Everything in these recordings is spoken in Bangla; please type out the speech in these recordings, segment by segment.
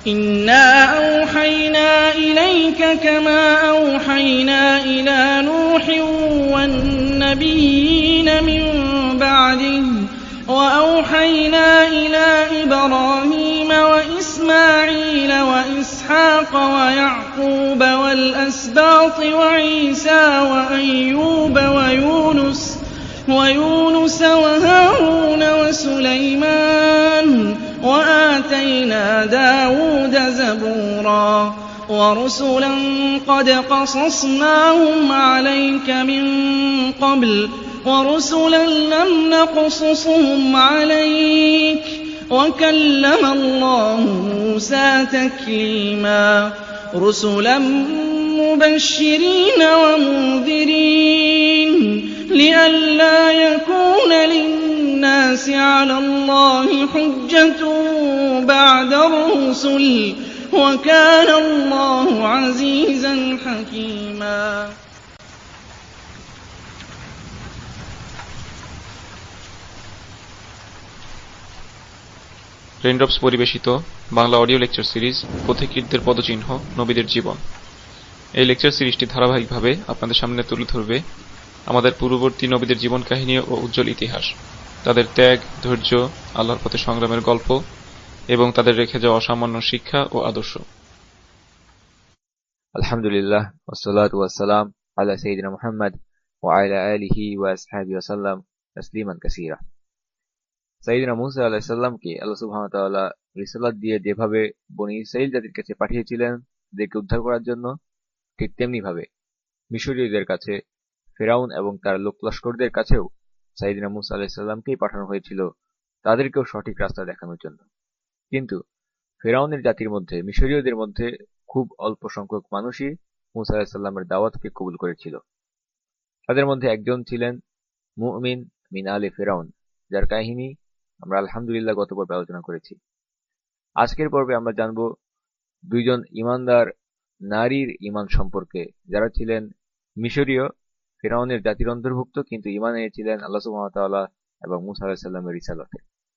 إِنَّا أَوْحَيْنَا إِلَيْكَ كَمَا أَوْحَيْنَا إِلَىٰ نُوحٍ وَالنَّبِيِّينَ مِن بَعْدِهِ وَأَوْحَيْنَا إِلَىٰ إِبْرَاهِيمَ وَإِسْمَاعِيلَ وَإِسْحَاقَ وَيَعْقُوبَ وَالْأَسْبَاطِ وَعِيسَىٰ وَأَيُّوبَ وَيُونُسَ وَهَارُونَ وَسُلَيْمَانَ وَآتَيْنَا دَاوُودَ زَبُورًا وَرُسُلًا قَدْ قَصَصْنَاهُمْ عَلَيْكَ مِن قَبْلُ وَرُسُلًا لَّمْ نَقْصُصْهُمْ عَلَيْكَ وَكَلَّمَ اللَّهُ مُوسَىٰ تَكْلِيمًا رُسُلًا مُّبَشِّرِينَ وَمُنذِرِينَ لِئَلَّا يَكُونَ لِلنَّاسِ عَلَى اللَّهِ حُجَّةٌ بَعْدَ الرُّسُلِ وَكَانَ اللَّهُ عَزِيزًا حَكِيمًا। রেইনড্রপস পরিবেশিত বাংলা অডিও লেকচার সিরিজ পথিকৃতদের পদচিহ্ন নবীদের জীবন। এই লেকচার সিরিজটি ধারাবাহিকভাবে আপনাদের সামনে তুলে ধরবে আমাদের পূর্ববর্তী নবীদের জীবন কাহিনী ও উজ্জ্বল ইতিহাস, তাদের ত্যাগ, ধৈর্য, আল্লাহর পথে সংগ্রামের গল্প এবং তাদের রেখে যাওয়া অসামান্য শিক্ষা ও আদর্শ। আলহামদুলিল্লাহ ওয়াসসালাতু ওয়াসসালাম আলা সাইয়্যিদিনা মুহাম্মদ ওয়া আলা আলিহি ওয়া আসহাবিহি ওয়া সাল্লাম তাসলিমান কাসীরা। সাইয়্যিদিনা মুসা আলাইহিস সালামকে আল্লাহ সুবহানাহু ওয়া তাআলা রিসালাত দিয়ে যেভাবে বনী ইসরাঈল জাতির কাছে পাঠিয়েছিলেন তাদেরকে উদ্ধার করার জন্য, ঠিক তেমনি ভাবে মিশরীয়দের কাছে, ফিরআউন এবং তার লোকলস্করদের কাছেও সাইয়্যিদিনা মুসা আলাইহিস সালামকেই পাঠানো হয়েছিল তাদেরকেও সঠিক রাস্তা দেখানোর জন্য। কিন্তু ফিরআউনের জাতির মধ্যে, মিশরীয়দের মধ্যে খুব অল্প সংখ্যক মানুষই মুসা আলাইহিস সালামের দাওয়াতকে কবুল করেছিল। তাদের মধ্যে একজন ছিলেন মুমিন মিন আলে ফিরআউন, যার কাহিনী আমরা আলহামদুলিল্লাহ গত পর্বে আলোচনা করেছি। আজকের পর্বে আমরা জানব দুইজন ইমানদার নারীর ঈমান সম্পর্কে, যারা ছিলেন মিশরীয় ফিরআউনের জাতির অন্তর্ভুক্ত, কিন্তু ঈমান এনেছিলেন আল্লাহ সুবহানাহু ওয়া তাআলা এবং মুসা আলাইহিস সালামের রিসালাতে।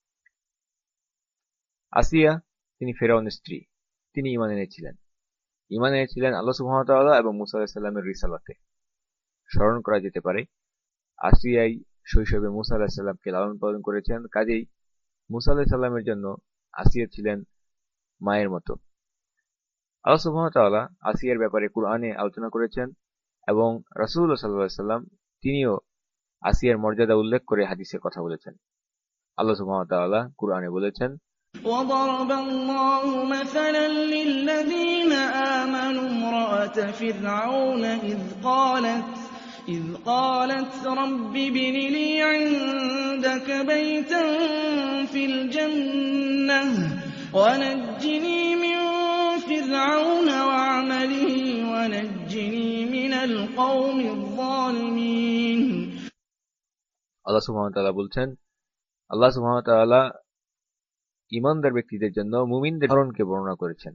আসিয়া, তিনি ফিরআউনের স্ত্রী, তিনি ঈমান এনেছিলেন আল্লাহ সুবহানাহু ওয়া তাআলা এবং মুসা আলাইহিস সালামের রিসালাতে। স্মরণ করা যেতে পারে আসিয়াই শৈশবে মুসা আলাইহিস সালামকে লালন পালন করেছেন, কাজেই মুসা আলাইহিস সালামের জন্য আসিয়া ছিলেন মায়ের মতো। আল্লাহ সুবহানাহু ওয়া তাআলা আসিয়ার ব্যাপারে কুরআনে আলোচনা করেছেন এবং রাসূলুল্লাহ সাল্লাল্লাহু আলাইহি ওয়াসাল্লাম তিনিও আসিয়ার মর্যাদা উল্লেখ করে হাদিসে কথা বলেছেন। আল্লাহ সুবহানাহু ওয়া তাআলা কুরআনে বলেছেন, وَضَرَبَ اللَّهُ مَثَلًا لِّلَّذِينَ آمَنُوا امْرَأَتَ فِرْعَوْنَ إِذْ قَالَتْ رَبِّ ابْنِ لِي عِندَكَ بَيْتًا فِي الْجَنَّةِ وَنَجِّنِي مِن فِرْعَوْنَ وَعَمَلِهِ وَنَجِّنِي مِنَ الْقَوْمِ الظَّالِمِينَ। আল্লাহ সুবহানাহু ওয়া তাআলা বলছেন, আল্লাহ সুবহানাহু ওয়া তাআলা ঈমানদার ব্যক্তিদের জন্য মুমিনদের ধরনকে বর্ণনা করেছেন।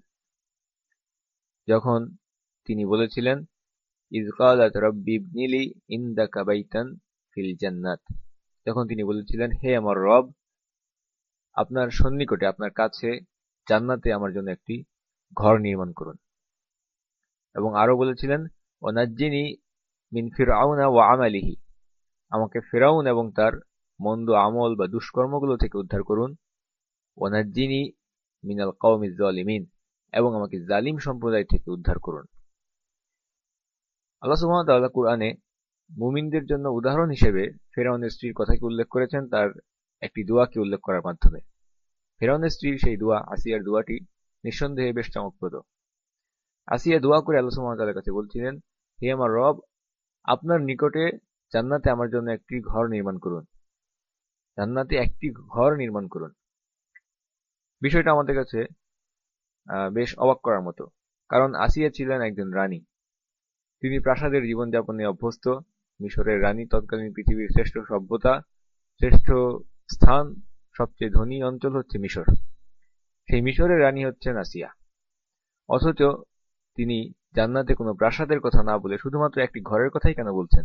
যখন তিনি বলেছিলেন, ইয ক্বালাত রাব্বি ইবনি লি ইনদাকা বাইতান ফিল জান্নাত, যখন তিনি বলেছিলেন, হে আমার রব, আপনার সন্নিকটে, আপনার কাছে জান্নাতে আমার জন্য একটি ঘর নির্মাণ করুন। এবং আরো বলেছিলেন, ওয়ানাজ্জিনি মিন ফিরআউনা ওয়া আমালিহি, আমাকে ফিরআউন এবং তার মন্দ আমল বা দুষ্কর্মগুলো থেকে উদ্ধার করুন। ওয়ানাজ্জিনি মিনাল কওমিজ জালিমিন, এবং আমাকে জালিম সম্প্রদায় থেকে উদ্ধার করুন। আল্লাহ সুবহানাহু ওয়া তাআলা কুরআনে মুমিনদের জন্য উদাহরণ হিসেবে ফিরআউনের স্ত্রীর কথাকে উল্লেখ করেছেন, তার একটি দোয়াকে উল্লেখ করার মাধ্যমে। ফিরআউনের স্ত্রীর সেই দোয়া, আসিয়ার দোয়াটি নিঃসন্দেহে বেশ চমকপ্রদ। আসিয়া দোয়া করে আল্লাহ সুবহানাহু ওয়া তাআলার কাছে বলছিলেন, হে আমার রব, আপনার নিকটে জান্নাতে আমার জন্য একটি ঘর নির্মাণ করুন, জান্নাতে একটি ঘর নির্মাণ করুন। বিষয়টা আমাদের কাছে বেশ অবাক করার মতো, কারণ আসিয়া ছিলেন একজন রানী। তিনি প্রাসাদের জীবনযাপনে অভ্যস্ত। মিশরের রানী তৎকালীন পৃথিবীর শ্রেষ্ঠ সভ্যতা, শ্রেষ্ঠ স্থান, সবচেয়ে ধনী অঞ্চল হচ্ছে মিশর। সেই মিশরের রানী হচ্ছেন আসিয়া। অথচ তিনি জান্নাতে কোনো প্রাসাদের কথা না বলে শুধুমাত্র একটি ঘরের কথাই কেন বলছেন?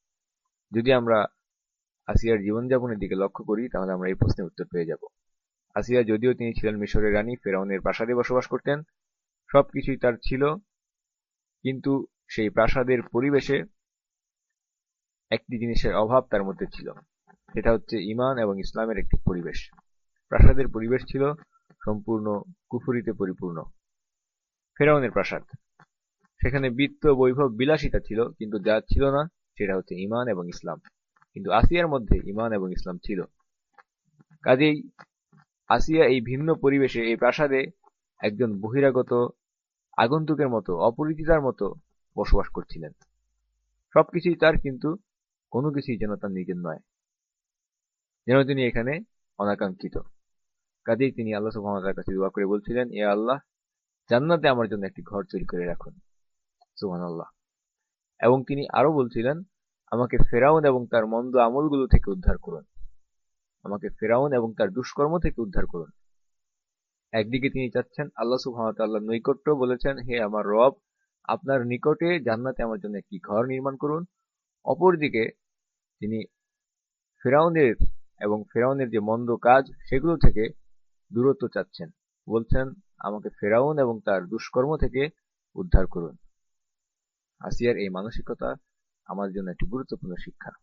যদি আমরা আসিয়ার জীবনযাপনের দিকে লক্ষ্য করি, তাহলে আমরা এই প্রশ্নের উত্তর পেয়ে যাব। আসিয়া যদিও তিনি ছিলেন মিশরের রানী, ফেরাউনের প্রাসাদে বসবাস করতেন, সবকিছুই তার ছিল, কিন্তু সেই প্রাসাদের পরিবেশে একটি জিনিসের অভাব তার মধ্যে ছিল, সেটা হচ্ছে ঈমান এবং ইসলামের একটি পরিবেশ। প্রাসাদের পরিবেশ ছিল সম্পূর্ণ কুফরিতে পরিপূর্ণ। ফেরাউনের প্রাসাদ, সেখানে বিত্ত, বৈভব, বিলাসিতা ছিল, কিন্তু যা ছিল না সেটা হচ্ছে ঈমান এবং ইসলাম। কিন্তু আসিয়ার মধ্যে ঈমান এবং ইসলাম ছিল। কাজেই আসিয়া এই ভিন্ন পরিবেশে, এই প্রাসাদে একজন বহিরাগত আগন্তুকের মতো, অপরিচিতার মতো বসবাস করছিলেন। সবকিছুই তার, কিন্তু কোনো কিছুই যেন তার নিজের নয়, যেন তিনি এখানে অনাকাঙ্ক্ষিত। কাজেই তিনি আল্লাহ সুবহানাহু ওয়া তাআলার কাছে দোয়া করে বলছিলেন, ইয়া আল্লাহ, জান্নাতে আমার জন্য একটি ঘর তৈরি করে রাখুন। সুবহানাল্লাহ। এবং তিনি আরো বলছিলেন, আমাকে ফেরাউন এবং তার মন্দ আমলগুলো থেকে উদ্ধার করুন, আমাকে ফেরাউন এবং তার দুষ্কর্ম থেকে উদ্ধার করুন। একদিকে তিনি চাচ্ছেন আল্লাহ সুবহানাহু ওয়া তাআলার নৈকট্য, বলেছেন, হে আমার রব, আপনার নিকটে জান্নাতে আমার জন্য একটি ঘর নির্মাণ করুন। অপরদিকে তিনি ফেরাউনের এবং ফেরাউনের যে মন্দ কাজ সেগুলো থেকে দূরত্ব চাচ্ছেন, বলছেন, আমাকে ফেরাউন এবং তার দুষ্কর্ম থেকে উদ্ধার করুন। আসিয়ার এই মানসিকতা আমাদের জন্য একটি গুরুত্বপূর্ণ শিক্ষা।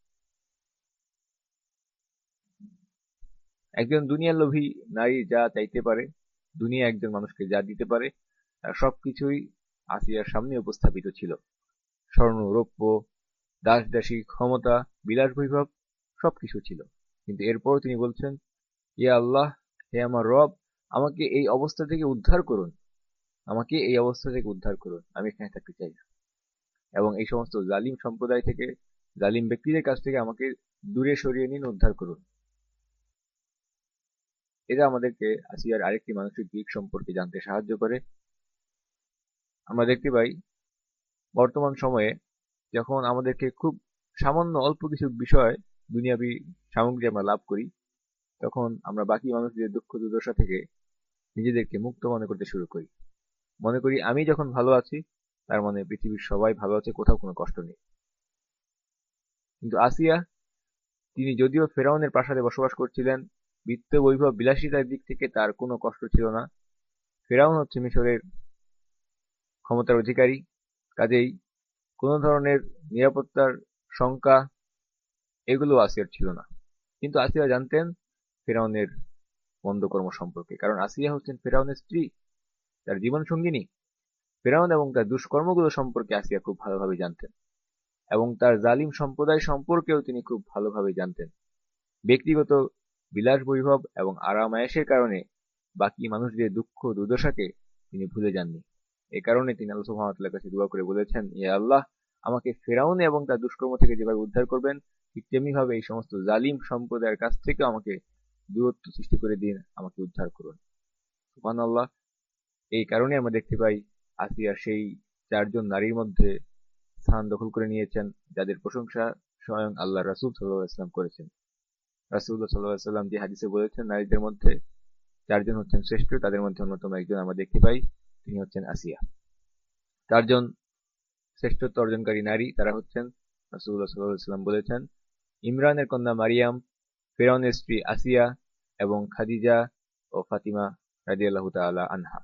একজন দুনিয়ার লোভী নারী যা চাইতে পারে, দুনিয়া একজন মানুষকে যা দিতে পারে, তার সবকিছুই আসিয়ার সামনে উপস্থাপিত ছিল। স্বর্ণ, রৌপ্য, দাস দাসী, ক্ষমতা, বিলাস বৈভব সবকিছু ছিল। কিন্তু এরপর তিনি বলছেন, ইয়া আল্লাহ, হে আমার রব, আমাকে এই অবস্থা থেকে উদ্ধার করুন, আমাকে এই অবস্থা থেকে উদ্ধার করুন, আমি এখানে থাকতে চাই না। এবং এই সমস্ত জালিম সম্প্রদায় থেকে, জালিম ব্যক্তিদের কাছ থেকে আমাকে দূরে সরিয়ে নিন, উদ্ধার করুন। এটা আমাদেরকে আসিয়ার আরেকটি মানসিক দিক সম্পর্কে জানতে সাহায্য করে। আমরা দেখতে পাই বর্তমান সময়ে যখন আমাদেরকে খুব সামান্য অল্প কিছু বিষয়, দুনিয়াবি সামগ্রী আমরা লাভ করি, তখন আমরা বাকি মানুষদের দুঃখ দুর্দশা থেকে নিজেদেরকে মুক্ত মনে করতে শুরু করি। মনে করি আমি যখন ভালো আছি, তার মানে পৃথিবীর সবাই ভালো আছে, কোথাও কোনো কষ্ট নেই। কিন্তু আসিয়া, তিনি যদিও ফেরাউনের প্রাসাদে বসবাস করছিলেন, বিত্ত, বৈভব, বিলাসিতার দিক থেকে তার কোনো কষ্ট ছিল না। ফেরাউন হচ্ছে মিশরের ক্ষমতার অধিকারী, কাজেই কোনো ধরনের নিরাপত্তার শঙ্কা এগুলো আসিয়ার ছিল না। কিন্তু আসিয়া জানতেন ফেরাউনের মন্দকর্ম সম্পর্কে, কারণ আসিয়া হচ্ছেন ফেরাউনের স্ত্রী, তার জীবন সঙ্গিনী। ফেরাউন এবং তার দুষ্কর্মগুলো সম্পর্কে আসিয়া খুব ভালোভাবে জানতেন, এবং তার জালিম সম্প্রদায় সম্পর্কেও তিনি খুব ভালোভাবে জানতেন। ব্যক্তিগত বিলাস বৈভব এবং আরাম-আয়েশের কারণে বাকি মানুষদের দুঃখ দুর্দশাকে তিনি ভুলে যাননি। এ কারণে তিনি আল্লাহ সুবহানাহু ওয়া তাআলার কাছে দোয়া করে বলেছেন, ইয়া আল্লাহ, আমাকে ফেরাউন এবং তার দুষ্কর্ম থেকে যেভাবে উদ্ধার করবেন, ঠিক তেমনি ভাবে এই সমস্ত জালিম সম্প্রদায়ের কাছ থেকে আমাকে দূরত্ব সৃষ্টি করে দিন, আমাকে উদ্ধার করুন। সুবহানাল্লাহ। এই কারণে আমরা দেখতে পাই আসিয়া সেই চারজন নারীর মধ্যে স্থান দখল করে নিয়েছেন, যাদের প্রশংসা স্বয়ং আল্লাহ রাসূল সাল্লাল্লাহু আলাইহি ওয়াসাল্লাম করেছেন। রাসূলুল্লাহ সাল্লাল্লাহু আলাইহি ওয়াসাল্লাম যে হাদিসে বলেছেন, নারীদের মধ্যে চারজন হচ্ছেন শ্রেষ্ঠ, তাদের মধ্যে অন্যতম একজন আমরা দেখতে পাই, তিনি হচ্ছেন আসিয়া। চারজন শ্রেষ্ঠত্ব অর্জনকারী নারী, তারা হচ্ছেন, রাসূলুল্লাহ সাল্লাল্লাহু আলাইহি ওয়াসাল্লাম বলেছেন, ইমরানের কন্যা মারিয়াম, ফিরআউনের স্ত্রী আসিয়া এবং খাদিজা ও ফাতিমা রাদিয়াল্লাহু তাআলা আনহা।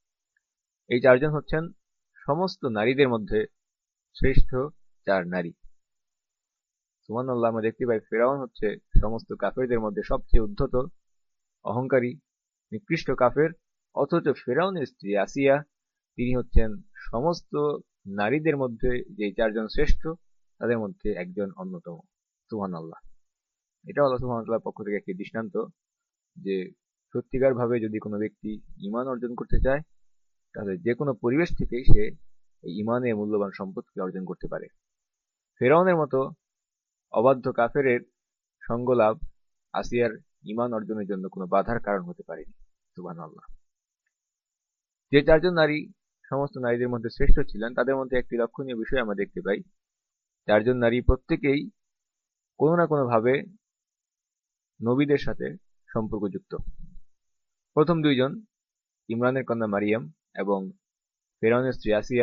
এই চারজন হচ্ছেন সমস্ত নারীদের মধ্যে শ্রেষ্ঠ চার নারী। সুবহানাল্লাহ। আমরা দেখতে পাই ফিরআউন হচ্ছে সমস্ত কাফেরদের মধ্যে সবচেয়ে উদ্ধত, অহংকারী, নিকৃষ্ট কাফের, অথচ ফিরআউনের স্ত্রী আসিয়া, তিনি হচ্ছেন সমস্ত নারীদের মধ্যে যে চারজন শ্রেষ্ঠ তাদের মধ্যে একজন অন্যতম। সুবহানাল্লাহ। এটা আল্লাহ সুবহানাহু ওয়া তাআলার পক্ষ থেকে একটি দৃষ্টান্ত যে সত্যিকার ভাবে যদি কোনো ব্যক্তি ঈমান অর্জন করতে চায়, তাহলে যে কোনো পরিবেশ থেকেই সে এই ঈমানের মূল্যবান সম্পদকে অর্জন করতে পারে। ফিরআউনের মতো অবাধ্য কাফেরের সঙ্গলাভ আসিয়ার ঈমান অর্জনের জন্য কোনো বাধার কারণ হতে পারেনি। সুবহানাল্লাহ। যে চারজন নারী সমস্ত নারীদের মধ্যে শ্রেষ্ঠ ছিলেন, তাদের মধ্যে একটি লক্ষণীয় বিষয় আমরা দেখতে পাই, চারজন নারী প্রত্যেকেই কোনো না কোনো ভাবে নবীদের সাথে সম্পর্কযুক্ত। প্রথম দুইজন, ইমরানের কন্যা মারিয়াম এবং ফিরআউনের স্ত্রী আসিয়া,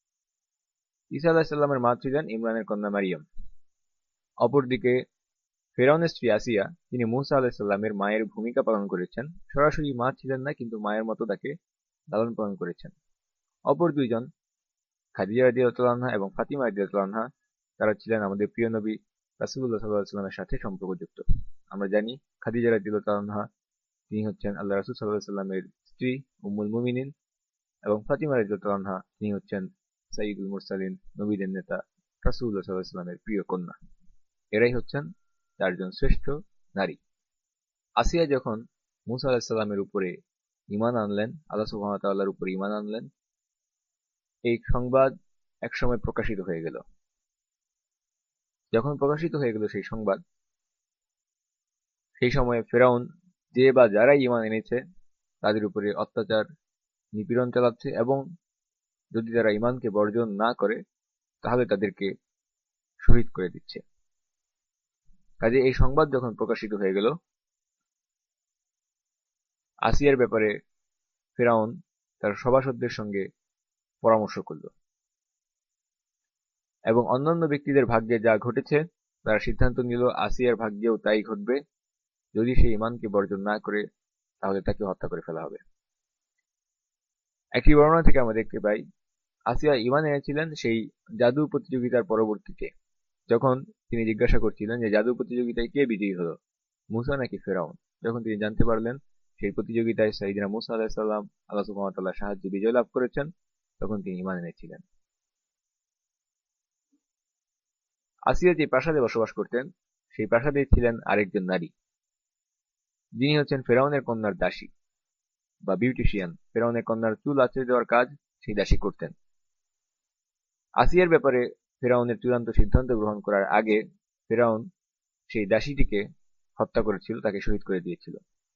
ঈসা আলাইহিস সালামের মা ছিলেন ইমরানের কন্যা মারিয়াম। অপরদিকে ফেরাউনের স্ত্রী আসিয়া, তিনি মূসা আলাইহিসসালামের মায়ের ভূমিকা পালন করেছেন। সরাসরি মা ছিলেন না, কিন্তু মায়ের মতো তাকে লালন পালন করেছেন। অপর দুইজন, খাদিজা রাদিয়াল্লাহু আনহা এবং ফাতিমা রাদিয়াল্লাহু আনহা, তারা ছিলেন আমাদের প্রিয় নবী রাসূলুল্লাহ সাল্লাল্লাহু আলাইহি ওয়াসাল্লামের সাথে সম্পর্কযুক্ত। আমরা জানি খাদিজা রাদিয়াল্লাহু আনহা তিনি হচ্ছেন আল্লাহ রাসূল সাল্লাল্লাহু আলাইহি ওয়াসাল্লামের স্ত্রী উম্মুল মুমিনিন, এবং ফাতিমা রাদিয়াল্লাহু আনহা তিনি হচ্ছেন সাইয়্যিদুল মুরসালিন, নবীদের নেতা রাসূলুল্লাহ সাল্লাল্লাহু আলাইহি ওয়াসাল্লামের প্রিয় কন্যা। এরাই হচ্ছেন চারজন শ্রেষ্ঠ নারী। আসিয়া যখন মূসা আলাইহিস সালামের উপরে ঈমান আনলেন, আল্লাহ সুবহানাহু ওয়া তাআলার উপরে ঈমান আনলেন, এই সংবাদ একসময় প্রকাশিত হয়ে গেল। যখন প্রকাশিত হয়ে গেল সেই সংবাদ, সেই সময়ে ফেরাউন যে বা যারা ঈমান এনেছে তাদের উপরে অত্যাচার, নিপীড়ন চালাচ্ছে, এবং যদি তারা ঈমানকে বর্জন না করে তাহলে তাদেরকে শহীদ করে দিচ্ছে। কাজে এই সংবাদ যখন প্রকাশিত হয়ে গেল, আসিয়ার ব্যাপারে ফেরাউন তার সভাসদদের সঙ্গে পরামর্শ করল, এবং অন্যান্য ব্যক্তিদের ভাগ্যে যা ঘটেছে তারা সিদ্ধান্ত নিল আসিয়ার ভাগ্যেও তাই ঘটবে। যদি সে ঈমানকে বর্জন না করে তাহলে তাকে হত্যা করে ফেলা হবে। একটি বর্ণনা থেকে আমরা দেখতে পাই, আসিয়া ঈমান এনেছিলেন সেই জাদু প্রতিযোগিতার পরবর্তীতে, যখন তিনি জিজ্ঞাসা করছিলেন যে জাদু প্রতিযোগিতায় কে বিজয়ী হলো, মূসা নাকি ফেরাউন। যখন তিনি জানতে পারলেন সেই প্রতিযোগিতায় সাইয়্যিদনা মূসা আলাইহিস সালাম আল্লাহ সুবহানাহু ওয়া তাআলার সাহায্যে বিজয় লাভ করেছেন, তখন তিনি ঈমান এনেছিলেন। আসিয়া যে প্রাসাদে বসবাস করতেন সেই প্রাসাদে ছিলেন আরেকজন নারী, যিনি হচ্ছেন ফেরাউনের কন্যার দাসী বা বিউটিশিয়ান। ফেরাউনের কন্যার চুল আঁচড়ে দেওয়ার কাজ সেই দাসী করতেন। আসিয়ার ব্যাপারে ফেরাউনের চূড়ান্ত সিদ্ধান্ত গ্রহণ করার আগে ফেরাউন সেই দাসীটিকে হত্যা করেছিল, তাকে শহীদ করে দিয়েছিল।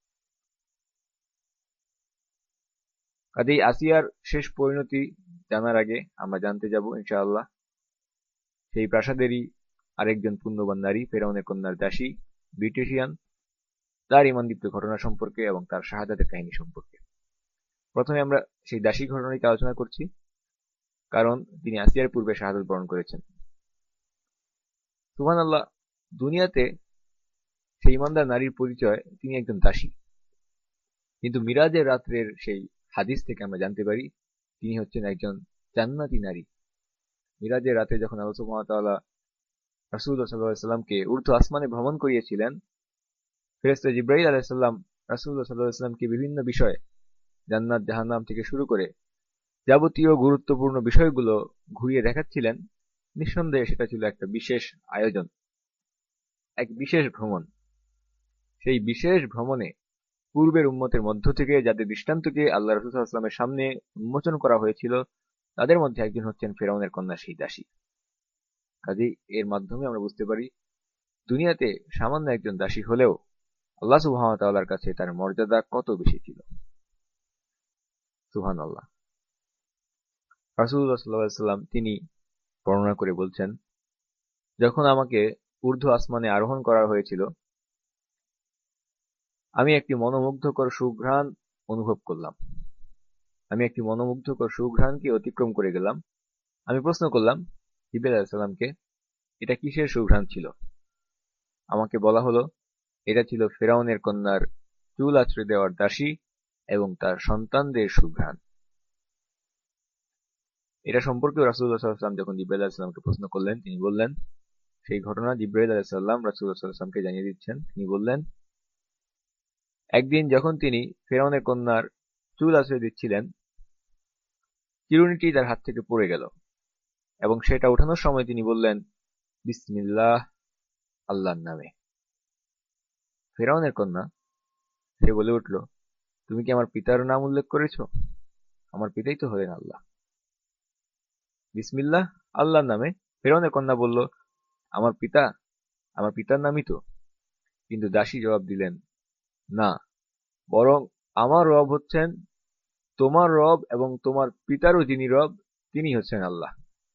কাজেই আসিয়ার শেষ পরিণতি জানার আগে আমরা জানতে যাব ইনশাআল্লাহ সেই প্রাসাদেরই আরেকজন পুণ্যবান নারী, ফেরাউনের কন্যার দাসী বিউটিশিয়ান, তার ঈমানদীপ্ত ঘটনা সম্পর্কে এবং তার শাহাদাতের কাহিনী সম্পর্কে। প্রথমে আমরা সেই দাসী ঘটনাটিকে আলোচনা করছি, কারণ তিনি আসিয়ার পূর্বে শাহাদাত বরণ করেছেন। সুবহানাল্লাহ, দুনিয়াতে সেই ঈমানদার নারীর পরিচয় তিনি একজন দাসী, কিন্তু মিরাজের রাত্রের সেই হাদিস থেকে আমরা জানতে পারি তিনি হচ্ছেন একজন জান্নাতি নারী। মিরাজের রাতে যখন আল্লাহ সুবহানাহু ওয়া তাআলা রাসূলুল্লাহ সাল্লাল্লাহু আলাইহি ওয়াসাল্লামকে ঊর্ধ্ব আসমানে ভ্রমণ করিয়েছিলেন, ফেরেশতা জিবরাইল আলাইহিস সালাম রাসূলুল্লাহ সাল্লাল্লাহু আলাইহি ওয়াসাল্লামকে বিভিন্ন বিষয়, জান্নাত জাহান্নাম থেকে শুরু করে যাবতীয় গুরুত্বপূর্ণ বিষয়গুলো ঘুরিয়ে দেখাচ্ছিলেন। নিঃসন্দেহে সেটা ছিল একটা বিশেষ আয়োজন, এক বিশেষ ভ্রমণ। সেই বিশেষ ভ্রমণে পূর্বের উম্মতের মধ্য থেকে যাদের দৃষ্টান্তকে আল্লাহ রাসূল সাল্লাল্লাহু আলাইহি ওয়াসাল্লামের সামনে উন্মোচন করা হয়েছিল, তাদের মধ্যে একজন হচ্ছেন ফেরাউনের কন্যা সেই দাসী। কাজেই এর মাধ্যমে আমরা বুঝতে পারি দুনিয়াতে সামান্য একজন দাসী হলেও আল্লাহ সুবহানাহু ওয়া তাআলার কাছে তার মর্যাদা কত বেশি ছিল। সুবহানাল্লাহ। রাসূলুল্লাহ সাল্লাল্লাহু আলাইহি ওয়াসাল্লাম তিনি বর্ণনা করে বলছেন, যখন আমাকে ঊর্ধ্ব আসমানে আরোহণ করা হয়েছিল, আমি একটি মনোমুগ্ধকর সুঘ্রাণ অনুভব করলাম। আমি একটি মনোমুগ্ধকর সুঘ্রাণকে অতিক্রম করে গেলাম। আমি প্রশ্ন করলাম জিবরাইল আলাইহিস সালামকে, এটা কিসের সুঘ্রাণ ছিল? আমাকে বলা হলো এটা ছিল ফেরাউনের কন্যার চুল আঁচড়ে দেওয়ার দাসী এবং তার সন্তানদের সুঘ্রাণ। এটা সম্পর্কে রাসূলুল্লাহ সাল্লাল্লাহু আলাইহি ওয়াসাল্লাম যখন জিবরাইল আলাইহিস সালামকে প্রশ্ন করলেন, তিনি বললেন, সেই ঘটনা জিবরাইল আলাইহিস সালাম রাসূলুল্লাহ সাল্লাল্লাহু আলাইহি ওয়াসাল্লামকে জানিয়ে দিচ্ছেন। তিনি বললেন, একদিন যখন তিনি ফেরাউনের কন্যার চুল আঁচড়ে দিচ্ছিলেন, চিরুনিটি তার হাত থেকে পড়ে গেল, এবং সেটা ওঠানোর সময় তিনি বললেন, বিসমিল্লাহ, আল্লাহর নামে। ফেরাউনের কন্যা সে বলে উঠল, তুমি কি আমার পিতার নাম উল্লেখ করেছ? আমার পিতাই তো হলেন আল্লাহ। বিসমিল্লাহ, আল্লাহর নামে? ফেরাউনের কন্যা বলল, আমার পিতার নামই তো। কিন্তু দাসী জবাব দিলেন, না, বরং আমার রব হচ্ছেন তোমার রব, এবং তোমার পিতারও যিনি রব তিনি হচ্ছেন আল্লাহ।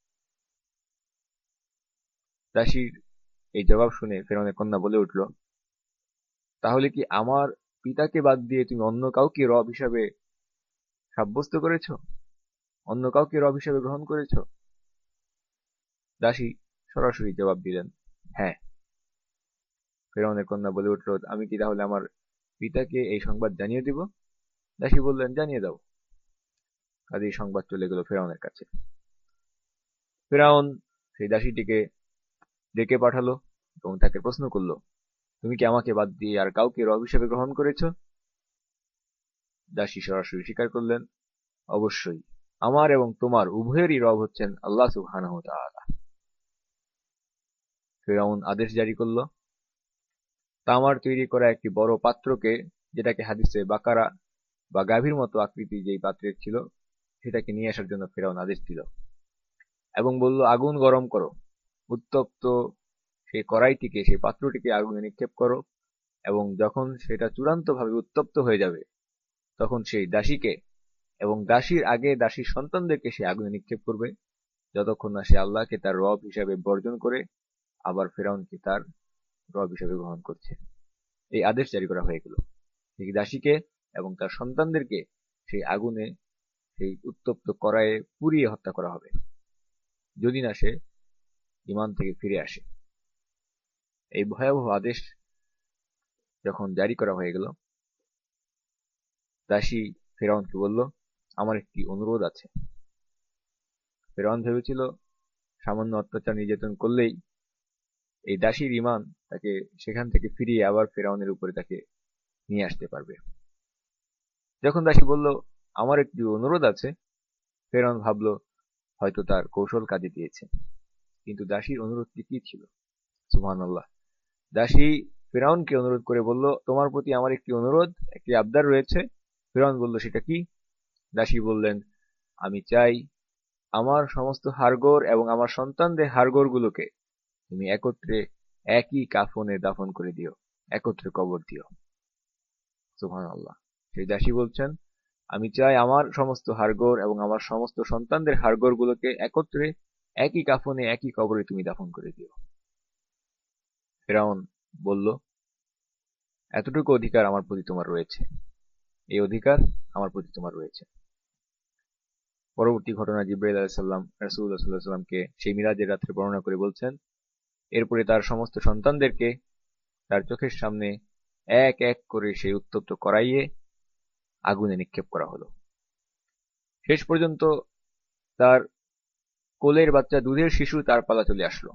দাসীর এই জবাব শুনে ফেরাউনের কন্যা বলে উঠল, তাহলে কি আমার পিতাকে বাদ দিয়ে তুমি অন্য কাউকে রব হিসাবে সাব্যস্ত করেছ? অন্য কাউকে রব হিসাবে গ্রহণ করেছ? দাসী সরাসরি জবাব দিলেন, হ্যাঁ। ফেরাউনের কন্যা বলে উঠল, আমি কি তাহলে আমার পিতাকে এই সংবাদ জানিয়ে দিব? দাসী বললেন, জানিয়ে দাও। কাজেই সংবাদ চলে গেল ফেরাউনের কাছে। ফেরাউন সেই দাসীটিকে ডেকে পাঠালো এবং তাকে প্রশ্ন করল, তুমি কি আমাকে বাদ দিয়ে আর কাউকে রব হিসেবে গ্রহণ করেছ? দাসী সরাসরি স্বীকার করলেন, অবশ্যই, আমার এবং তোমার উভয়েরই রব হচ্ছেন আল্লাহ সুবহানাহু ওয়া তাআলা। ফেরাউন আদেশ জারি করল, তামার তৈরি করা একটি বড় পাত্রকে, যেটাকে হাদিসে বাকারা বা গাভীর মতো আকৃতি যেই পাত্রের ছিল, সেটাকে নিয়ে আসার জন্য ফেরাউন আদেশ দিল এবং বলল, আগুন গরম করো, উত্তপ্ত সেই কড়াইটিকে, সেই পাত্রটিকে আগুনে নিক্ষেপ করো, এবং যখন সেটা চূড়ান্তভাবে উত্তপ্ত হয়ে যাবে তখন সেই দাসীকে এবং দাসীর আগে দাসীর সন্তানদেরকে সে আগুনে নিক্ষেপ করবে, যতক্ষণ না সে আল্লাহকে তার রব হিসাবে বর্জন করে আবার ফেরাউনকে তার রব হিসাবে গ্রহণ করছে। এই আদেশ জারি করা হয়ে গেল, সেই দাসীকে এবং তার সন্তানদেরকে সেই আগুনে, সেই উত্তপ্ত কড়াইয়ে পুড়িয়ে হত্যা করা হবে, যদি না সে ঈমান থেকে ফিরে আসে। এই ভয়াবহ আদেশ যখন জারি করা হয়ে গেল, দাসী ফেরাউনকে বলল, আমার একটি অনুরোধ আছে। ফেরাউন ভেবেছিল সামান্য অত্যাচার নির্যাতন করলেই এই দাসীর ঈমান তাকে সেখান থেকে ফিরিয়ে আবার ফেরাউনের উপরে তাকে নিয়ে আসতে পারবে। যখন দাসী বলল, আমার একটি অনুরোধ আছে, ফেরাউন ভাবল হয়তো তার কৌশল কাজে দিয়েছে। কিন্তু দাসীর অনুরোধটি কি ছিল? সুবহানাল্লাহ। দাসী ফেরাউনকে অনুরোধ করে বলল, তোমার প্রতি আমার একটি অনুরোধ, একটি আবদার রয়েছে। ফেরাউন বলল, সেটা কি? দাসী বললেন, আমি চাই আমার সমস্ত হাড়গোড় এবং আমার সন্তানদের হাড়গোড়গুলোকে তুমি একত্রে একই কাফনে দাফন করে দিও, একত্রে কবর দিও। সুবহানাল্লাহ। সেই দাসী বলছেন, আমি চাই আমার সমস্ত হাড়গোড় এবং আমার সমস্ত সন্তানদের হাড়গোড়গুলোকে একত্রে একই কাফনে একই কবরে তুমি দাফন করে দিও। ফেরাউন বলল, এতটুকু অধিকার আমার প্রতি তোমার রয়েছে, এই অধিকার আমার প্রতি তোমার রয়েছে। পরবর্তী ঘটনা জিবরাইল আলাইহিস সালাম রাসূলুল্লাহ সাল্লাল্লাহু আলাইহি ওয়াসাল্লামকে সেই মিরাজের রাত্রে বর্ণনা করে বলছেন, এরপরে তার সমস্ত সন্তানদেরকে তার চোখের সামনে এক এক করে সেই উত্তপ্ত কড়াইয়ে আগুনে নিক্ষেপ করা হলো। শেষ পর্যন্ত তার কোলের বাচ্চা দুধের শিশু তার পালা চলে আসলো।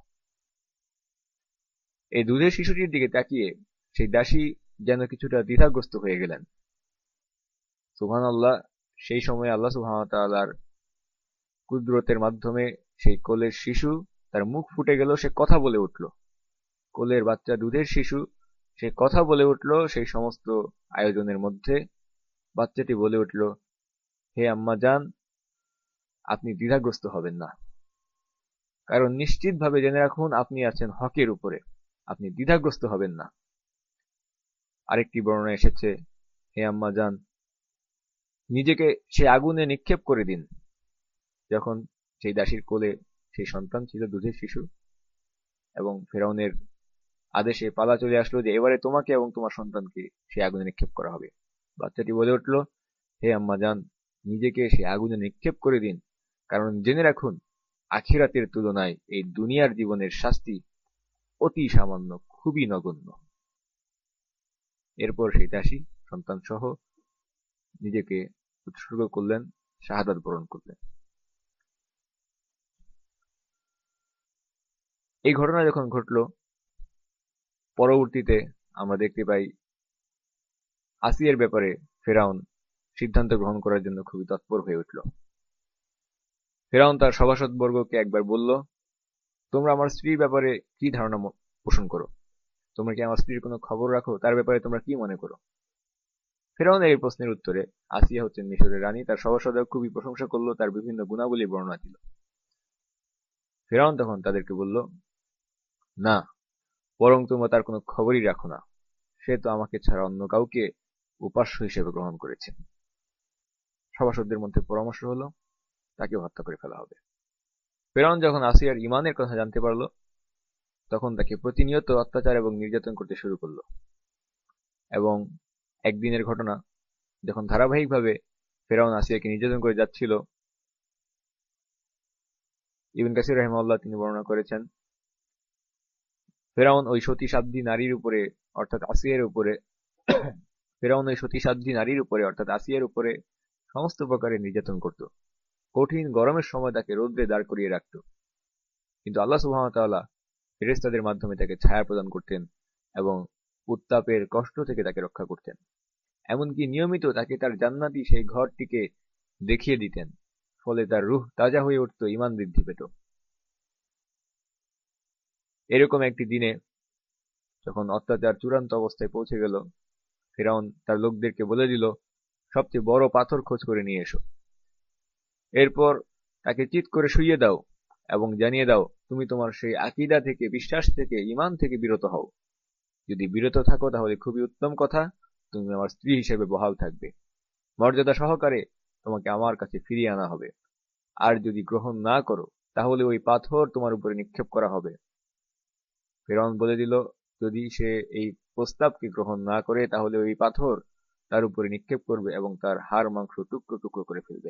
এই দুধের শিশুটির দিকে তাকিয়ে সেই দাসী যেন কিছুটা দ্বিধাগ্রস্ত হয়ে গেলেন। সুবহানাল্লাহ। সেই সময় আল্লাহ সুবহানাহু ওয়া তাআলার কুদরতের মাধ্যমে সেই কোলের শিশু, তার মুখ ফুটে গেল, সে কথা বলে উঠল। কোলের বাচ্চা দুধের শিশু সে কথা বলে উঠল। সেই সমস্ত আয়োজনের মধ্যে বাচ্চাটি বলে উঠল, হে আম্মা জান, আপনি দ্বিধাগ্রস্ত হবেন না, কারণ নিশ্চিতভাবে জেনে রাখুন আপনি আছেন হকের উপরে, আপনি দ্বিধাগ্রস্ত হবেন না। আরেকটি বর্ণনা এসেছে, হে আম্মা জান, নিজেকে সে আগুনে নিক্ষেপ করে দিন। যখন সেই দাসীর কোলে সেই সন্তান ছিল, দুধের শিশু, এবং ফেরাউনের আদেশে পালা চলে আসলো যে এবারে তোমাকে এবং তোমার সন্তানকে সেই আগুনে নিক্ষেপ করা হবে। বাচ্চাটি বলে উঠল, হে আম্মা জান, নিজেকে সেই আগুনে নিক্ষেপ করে দিন, কারণ জেনে রাখুন আখিরাতের তুলনায় এই দুনিয়ার জীবনের শাস্তি অতি সামান্য, খুবই নগণ্য। এরপর সেই দাসী সন্তান সহ নিজেকে উৎসর্গ করলেন, শাহাদাত বরণ করলেন। এই ঘটনা যখন ঘটল, পরবর্তীতে আমরা দেখতে পাই আসিয়ার ব্যাপারে ফেরাউন সিদ্ধান্ত গ্রহণ করার জন্য খুবই তৎপর হয়ে উঠল। ফেরাউন তার সভাসদবর্গকে একবার বলল, তোমরা আমার স্ত্রীর ব্যাপারে কি ধারণা পোষণ করো? তোমরা কি আমার স্ত্রীর কোনো খবর রাখো? তার ব্যাপারে তোমরা কি মনে করো? ফেরাউনের এই প্রশ্নের উত্তরে আসিয়া হচ্ছেন মিশরের রানী, তার সভাসদরা খুবই প্রশংসা করল, তার বিভিন্ন গুণাবলী বর্ণনা দিল। ফেরাউন তখন তাদেরকে বলল, না, বরং তোমরা তার কোনো খবরই রাখো না, সে তো আমাকে ছাড়া অন্য কাউকে উপাস্য হিসেবে গ্রহণ করেছে। সভাসদদের মধ্যে পরামর্শ হলো তাকে হত্যা করে ফেলা হবে। ফেরাউন যখন আসিয়ার ঈমানের কথা জানতে পারল, তখন তাকে প্রতিনিয়ত অত্যাচার এবং নির্যাতন করতে শুরু করল। এবং একদিনের ঘটনা, যখন ধারাবাহিকভাবে ফেরাউন আসিয়াকে নির্যাতন করে যাচ্ছিল, ইবনে কাসির রাহিমাহুল্লাহ তিনি বর্ণনা করেছেন, ফেরাউন ওই সতীসাধ্বী নারীর উপরে অর্থাৎ আসিয়ার উপরে সমস্ত প্রকারের নির্যাতন করত। কঠিন গরমের সময় তাকে রৌদ্রে দাঁড় করিয়ে রাখত, কিন্তু আল্লাহ সুবহানাহু ওয়া তাআলা ফেরেশতাদের মাধ্যমে তাকে ছায়া প্রদান করতেন এবং উত্তাপের কষ্ট থেকে তাকে রক্ষা করতেন। এমনকি নিয়মিত তাকে তার জান্নাতি সেই ঘরটিকে দেখিয়ে দিতেন, ফলে তার রূহ তাজা হয়ে উঠত, ঈমান বৃদ্ধি পেত। এরকম একটি দিনে যখন অত্যাচার চূড়ান্ত অবস্থায় পৌঁছে গেল, ফিরআউন তার লোকদেরকে বলে দিল, সবচেয়ে বড় পাথর খোঁজ করে নিয়ে এসো। এরপর তাকে চিৎ করে শুইয়ে দাও এবং জানিয়ে দাও, তুমি তোমার সেই আকীদা থেকে, বিশ্বাস থেকে, ঈমান থেকে বিরত হও। যদি বিরত থাকো তাহলে খুবই উত্তম কথা, তুমি আমার স্ত্রী হিসেবে বহাল থাকবে, মর্যাদা সহকারে তোমাকে আমার কাছে ফিরিয়ে আনা হবে। আর যদি গ্রহণ না করো তাহলে ওই পাথর তোমার উপরে নিক্ষেপ করা হবে। ফিরআউন বলে দিল, যদি সে এই প্রস্তাবকে গ্রহণ না করে তাহলে ওই পাথর তার উপরে নিক্ষেপ করবে এবং তার হাড় মাংস টুকরো টুকরো করে ফেলবে।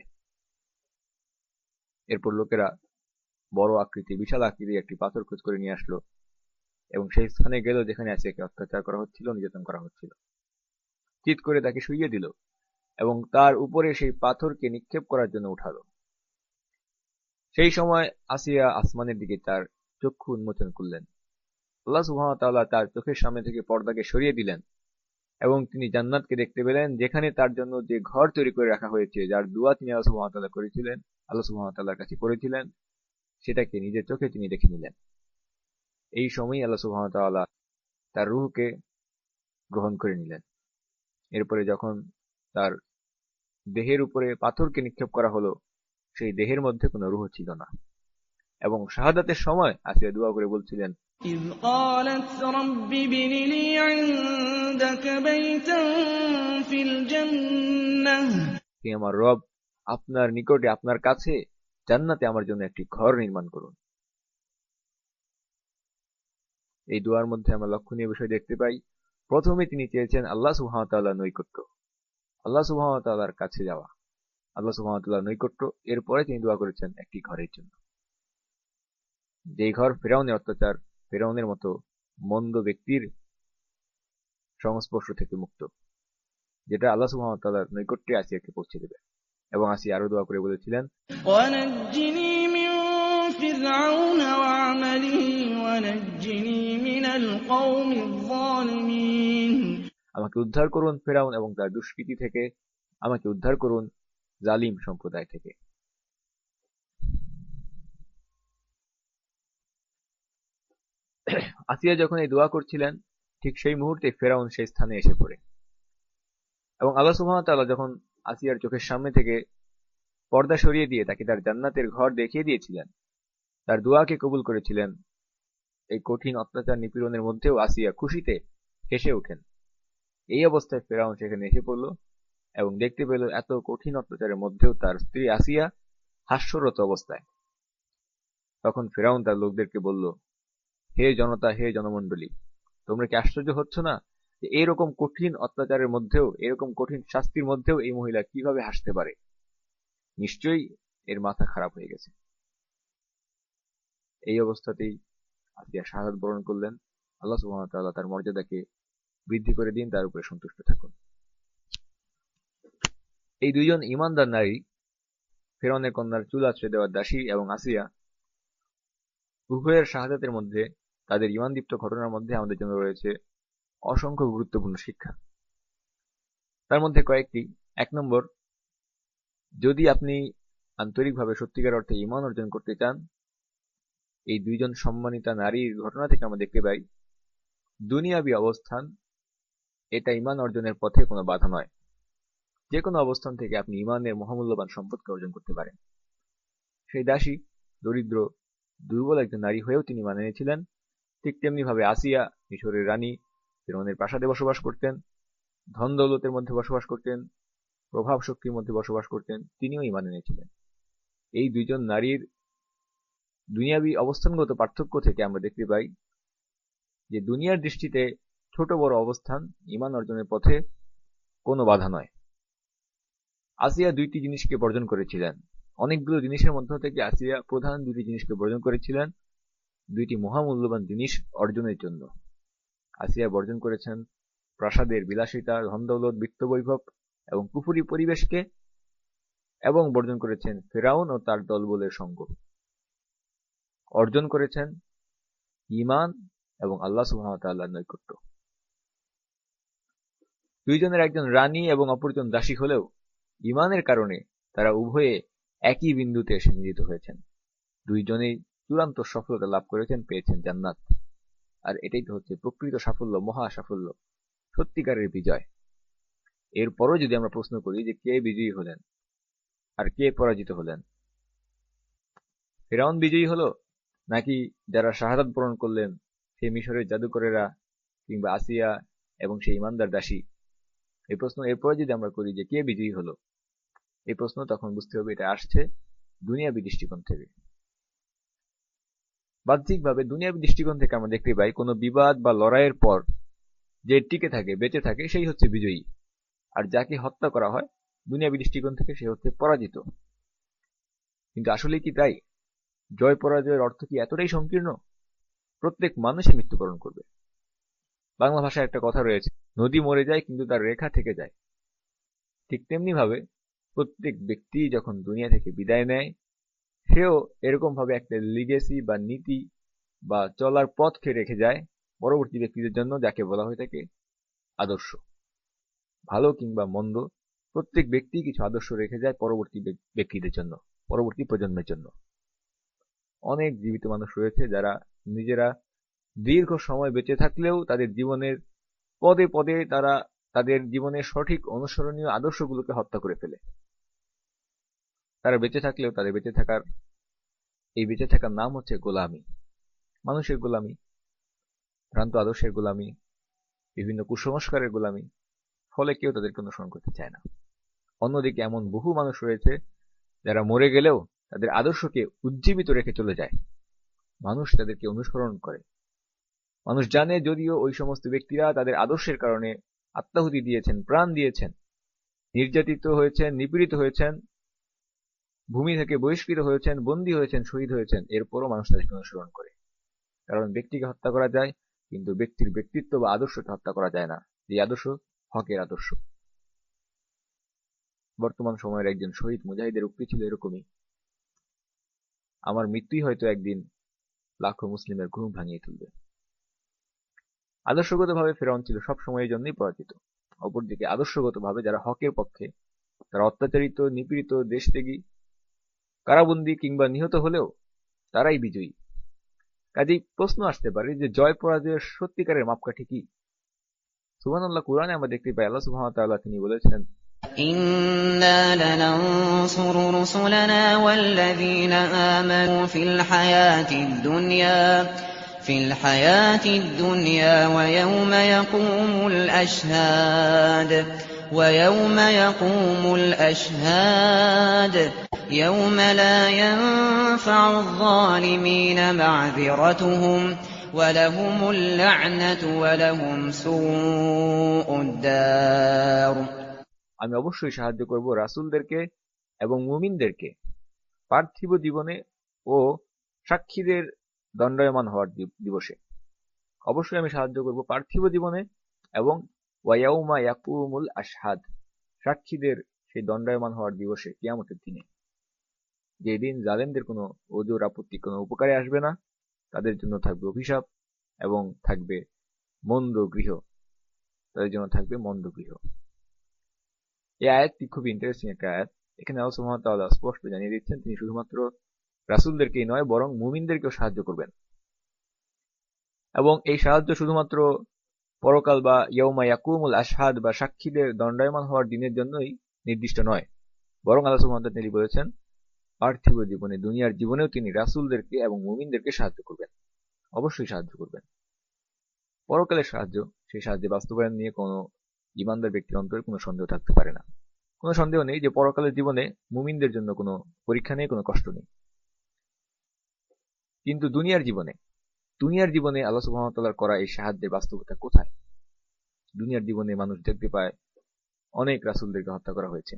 এরপর লোকেরা বড় আকৃতি, বিশাল আকৃতির একটি পাথর খোঁজ করে নিয়ে আসলো এবং সেই স্থানে গেল যেখানে আসিয়াকে অত্যাচার করা হচ্ছিল, নির্যাতন করা হচ্ছিল। চিৎ করে তাকে শুইয়ে দিল এবং তার উপরে সেই পাথরকে নিক্ষেপ করার জন্য উঠালো। সেই সময় আসিয়া আসমানের দিকে তার চক্ষু উন্মোচন করলেন। আল্লাহ সুবহানাহু ওয়া তাআলা তার চোখের সামনে থেকে পর্দাকে সরিয়ে দিলেন এবং তিনি জান্নাতকে দেখতে পেলেন, যেখানে তার জন্য যে ঘর তৈরি করে রাখা হয়েছে, যার দোয়া তিনি আল্লাহ সুবহানাহু ওয়া তাআলার কাছে করেছিলেন, সেটাকে নিজের চোখে তিনি দেখে নিলেন। এই সময়ই আল্লাহ সুবহানাহু ওয়া তাআলা তার রূহকে গ্রহণ করে নিলেন। এরপরে যখন তার দেহের উপরে পাথরকে নিক্ষেপ করা হলো, সেই দেহের মধ্যে কোনো রূহ ছিল না। এবং শাহাদাতের সময় আসিয়া দোয়া করে বলছিলেন, إذ قالت رب ابن لي عندك بيتا في الجنة হে আমার রব, আপনার নিকটে, আপনার কাছে জান্নাতে আমার জন্য একটি ঘর নির্মাণ করুন। এই দোয়ার মধ্যে আমরা লক্ষণীয় বিষয় দেখতে পাই। প্রথমে তিনি চেয়েছেন আল্লাহ সুবহানাহু ওয়া তাআলার নৈকট্য, আল্লাহ সুবহানাহু ওয়া তাআলার কাছে যাওয়া, আল্লাহ সুবহানাহু ওয়া তাআলার নৈকট্য। এরপরে তিনি দোয়া করেছেন একটি ঘরের জন্য, যেই ঘর ফিরআউনের অত্যাচার, ফিরআউনের মতো মন্দ ব্যক্তির সংস্পর্শ থেকে মুক্ত, যেটা আল্লাহ সুবহানাহু ওয়া তাআলার নৈকট্যে আসিয়াকে পৌঁছে দেবে। এবং আসিয়া আরো দোয়া করে বলেছিলেন, ونجني من فرعون وعمله ونجني من القوم الظالمين আমাকে উদ্ধার করুন ফিরআউন এবং তার দুষ্কৃতি থেকে, আমাকে উদ্ধার করুন জালিম সম্প্রদায় থেকে। আসিয়া যখন এই দোয়া করছিলেন, ঠিক সেই মুহূর্তে ফিরআউন সেই স্থানে এসে পড়ে এবং আল্লাহ সুবহানাহু ওয়া তাআলা যখন আসিয়ার চোখের সামনে থেকে পর্দা সরিয়ে দিয়ে তাকে তার জান্নাতের ঘর দেখিয়ে দিয়েছিলেন, তার দোয়াকে কবুল করেছিলেন, এই কঠিন অত্যাচার নিপীড়নের মধ্যেও আসিয়া খুশিতে হেসে ওঠেন। এই অবস্থায় ফিরআউন সেখানে এসে পড়ল এবং দেখতে পেল এত কঠিন অত্যাচারের মধ্যেও তার স্ত্রী আসিয়া হাস্যরত অবস্থায়। তখন ফিরআউন তার লোকদেরকে বলল, হে জনতা, হে জনমণ্ডলী, তোমরা কি আশ্চর্য হচ্ছ না যে এরকম কঠিন অত্যাচারের মধ্যেও, এরকম কঠিন শাস্তির মধ্যেও এই মহিলা কিভাবে হাসতে পারে? নিশ্চয়ই এর মাথা খারাপ হয়ে গেছে। এই অবস্থাতেই আসিয়া শাহাদাত বরণ করলেন। আল্লাহ সুবহানাহু ওয়া তাআলা তার মর্যাদাকে বৃদ্ধি করে দিন, তার উপরে সন্তুষ্ট থাকুন। এই দুইজন ঈমানদার নারী, ফিরআউনের কন্যার চুল আঁচড়ে দেওয়ার দাসী এবং আসিয়া, উভয়ের শাহাদাতের মধ্যে, তাদের ঈমানদীপ্ত ঘটনার মধ্যে আমাদের জন্য রয়েছে অসংখ্য গুরুত্বপূর্ণ শিক্ষা। তার মধ্যে কয়েকটি। 1 নম্বর, যদি আপনি আন্তরিকভাবে সত্যিকার অর্থে ঈমান অর্জন করতে চান, এই দুইজন সম্মানিতা নারীর ঘটনা থেকে আমরা দেখতে পাই, দুনিয়াবী অবস্থান এটা ঈমান অর্জনের পথে কোনো বাধা নয়। যে কোনো অবস্থান থেকে আপনি ঈমানের মহামূল্যবান সম্পদকে অর্জন করতে পারেন। সেই দাসী দরিদ্র, দুর্বল একজন নারী হয়েও তিনি ঈমান এনেছিলেন। ঠিক তেমনি ভাবে আসিয়া মিশরের রানী, ফিরআউনের প্রাসাদে বসবাস করতেন, ধন দৌলতের মধ্যে বসবাস করতেন, প্রভাব শক্তির মধ্যে বসবাস করতেন, তিনিও ঈমান এনেছিলেন। এই দুইজন নারীর দুনিয়াবী অবস্থানগত পার্থক্য থেকে আমরা দেখতে পাই যে দুনিয়ার দৃষ্টিতে ছোট বড় অবস্থান ঈমান অর্জনের পথে কোনো বাধা নয়। আসিয়া দুইটি জিনিসকে বর্জন করেছিলেন। অনেকগুলো জিনিসের মধ্য থেকে আসিয়া প্রধান দুটি জিনিসকে বর্জন করেছিলেন, দুইটি মহামূল্যবান জিনিস অর্জনের জন্য। আসিয়া বর্জন করেছেন প্রাসাদের বিলাসিতা, ধনদৌলত, বিত্তবৈভব এবং কুফরি পরিবেশকে, এবং বর্জন করেছেন ফিরআউন ও তার দলবলের সঙ্গ। অর্জন করেছেন ঈমান এবং আল্লাহ সুবহানাহু ওয়া তাআলার নৈকট্য। দুইজনের একজন রানী এবং অপরজন দাসী হলেও ঈমানের কারণে তারা উভয়ে একই বিন্দুতে এসে মিলিত হয়েছেন। দুইজনেই চূড়ান্ত সফলতা লাভ করেছেন, পেয়েছেন জান্নাত। আর এটাই তো হচ্ছে প্রকৃত সাফল্য, মহা সাফল্য, সত্যিকারের বিজয়। এরপরও যদি আমরা প্রশ্ন করি যে কে বিজয়ী হলেন আর কে পরাজিত হলেন, ফিরআউন বিজয়ী হলো নাকি যারা শাহাদাত বরণ করলেন সেই মিশরের জাদুকরেরা কিংবা আসিয়া এবং সেই ইমানদার দাসী? এই প্রশ্ন এরপরে যদি আমরা করি যে কে বিজয়ী হলো, এই প্রশ্ন তখন বুঝতে হবে এটা আসছে দুনিয়াবী দৃষ্টিকোণ থেকে। বাহ্যিকভাবে দুনিয়াবী দৃষ্টিকোণ থেকে আমরা দেখতে পাই কোনো বিবাদ বা লড়াইয়ের পর যে টিকে থাকে, বেঁচে থাকে, সেই হচ্ছে বিজয়ী। আর যাকে হত্যা করা হয় দুনিয়াবী দৃষ্টিকোণ থেকে সে হচ্ছে পরাজিত। কিন্তু আসলে কি তাই? জয় পরাজয়ের অর্থ কি এতটাই সংকীর্ণ? প্রত্যেক মানুষই মৃত্যুবরণ করবে। বাংলা ভাষায় একটা কথা রয়েছে, নদী মরে যায় কিন্তু তার রেখা থেকে যায়। ঠিক তেমনি ভাবে প্রত্যেক ব্যক্তি যখন দুনিয়া থেকে বিদায় নেয়, সেও এরকম ভাবে একটা লিগেসি বা নীতি বা চলার পথকে রেখে যায় পরবর্তী ব্যক্তিদের জন্য, যাকে বলা হয়ে থাকে আদর্শ। ভালো কিংবা মন্দ, প্রত্যেক ব্যক্তি কিছু আদর্শ রেখে যায় পরবর্তী ব্যক্তিদের জন্য, পরবর্তী প্রজন্মের জন্য। অনেক জীবিত মানুষ রয়েছে যারা নিজেরা দীর্ঘ সময় বেঁচে থাকলেও তাদের জীবনের পদে পদে তারা তাদের জীবনের সঠিক অনুসরণীয় আদর্শগুলোকে হত্যা করে ফেলে। তারা বেঁচে থাকলেও তাদের বেঁচে থাকার নাম হচ্ছে গোলামি, মানুষের গোলামি, ভ্রান্ত আদর্শের গোলামি, বিভিন্ন কুসংস্কারের গোলামি। ফলে কেউ তাদেরকে অনুসরণ করতে চায় না। অন্যদিকে এমন বহু মানুষ রয়েছে যারা মরে গেলেও তাদের আদর্শকে উজ্জীবিত রেখে চলে যায়। মানুষ তাদেরকে অনুসরণ করে। মানুষ জানে যদিও ওই সমস্ত ব্যক্তিরা তাদের আদর্শের কারণে আত্মাহুতি দিয়েছেন, প্রাণ দিয়েছেন, নির্যাতিত হয়েছেন, নিপীড়িত হয়েছেন, ভূমি থেকে বহিষ্কৃত হয়েছেন, বন্দী হয়েছেন, শহীদ হয়েছেন, এরপরও মানুষ তাদেরকে অনুসরণ করে। কারণ ব্যক্তিকে হত্যা করা যায়, কিন্তু ব্যক্তির ব্যক্তিত্ব বা আদর্শকে হত্যা করা যায় না, যে আদর্শ হকের আদর্শ। বর্তমান সময়ের একজন শহীদ মুজাহিদের উক্তি ছিল এরকমই, আমার মৃত্যুই হয়তো একদিন লাখো মুসলিমের ঘুম ভাঙিয়ে তুলবে। আদর্শগতভাবে ফিরআউন ছিল সবসময় এই জন্যই পরাজিত। অপরদিকে আদর্শগতভাবে যারা হকের পক্ষে, তারা অত্যাচারিত, নিপীড়িত, দেশত্যাগী, কারাবন্দী কিংবা নিহত হলেও তারাই বিজয়ী। কাজেই প্রশ্ন আসতে পারে যে জয় পরাজয়ের সত্যিকারের মাপকাঠি কি? সুবহানাল্লাহ, কুরআনে আমরা দেখতে পাই আল্লাহ সুবহানাহু ওয়া তাআলা তিনি বলেছেন, إنا لننصر رسلنا والذين آمنوا في الحياة الدنيا ويوم يقوم الأشهاد يوم لا ينفع الظالمين معذرتهم ولهم اللعنة ولهم سوء الدار। আমি অবশ্যই সাহায্য করব রাসূলদেরকে এবং মুমিনদেরকে পার্থিব জীবনে ও সাক্ষীদের দণ্ডায়মান হওয়ার দিবসে। অবশ্যই আমি সাহায্য করব পার্থিব জীবনে এবং ওয়ায়াউমা ইয়াকুমুল আশহাদ, সাক্ষীদের সেই দণ্ডায়মান হওয়ার দিবসে, কিয়ামতের দিনে, যেদিন জালেমদের কোনো ওজর আপত্তি কোনো উপকারে আসবে না, তাদের জন্য থাকবে অভিশাপ এবং থাকবে মন্দ গৃহ, তাদের জন্য থাকবে মন্দ গৃহ। এই আয়াতটি খুবই ইন্টারেস্টিং একটা আয়াত। এখানে আল্লাহ সুবহানাহু ওয়া তাআলা স্পষ্ট জানিয়ে দিচ্ছেন তিনি শুধুমাত্র রাসূলদেরকেই নয় বরং মুমিনদেরকেও সাহায্য করবেন। এবং এই সাহায্য শুধুমাত্র পরকাল বা ইয়াউমা ইয়াকুমুল আশহাদ বা সাক্ষীদের দণ্ডায়মান হওয়ার দিনের জন্যই নির্দিষ্ট নয়, বরং আল্লাহ সুবহানাহু ওয়া তাআলা তিনি বলেছেন পার্থিব জীবনে, দুনিয়ার জীবনেও তিনি রাসূলদেরকে এবং মুমিনদেরকে সাহায্য করবেন, অবশ্যই সাহায্য করবেন। পরকালের সাহায্য, সেই সাহায্যে বাস্তবায়ন নিয়ে কোনো ঈমানদার ব্যক্তির অন্তরে কোনো সন্দেহ থাকতে পারে না। কোনো সন্দেহ নেই যে পরকালের জীবনে মুমিনদের জন্য কোনো পরীক্ষা নেই, কোনো কষ্ট নেই। কিন্তু দুনিয়ার জীবনে আল্লাহ সুবহানাহু ওয়া তাআলার করা এই সাহায্যের বাস্তবতা কোথায়? দুনিয়ার জীবনে মানুষ দেখতে পায় অনেক রাসূলদেরকে হত্যা করা হয়েছে,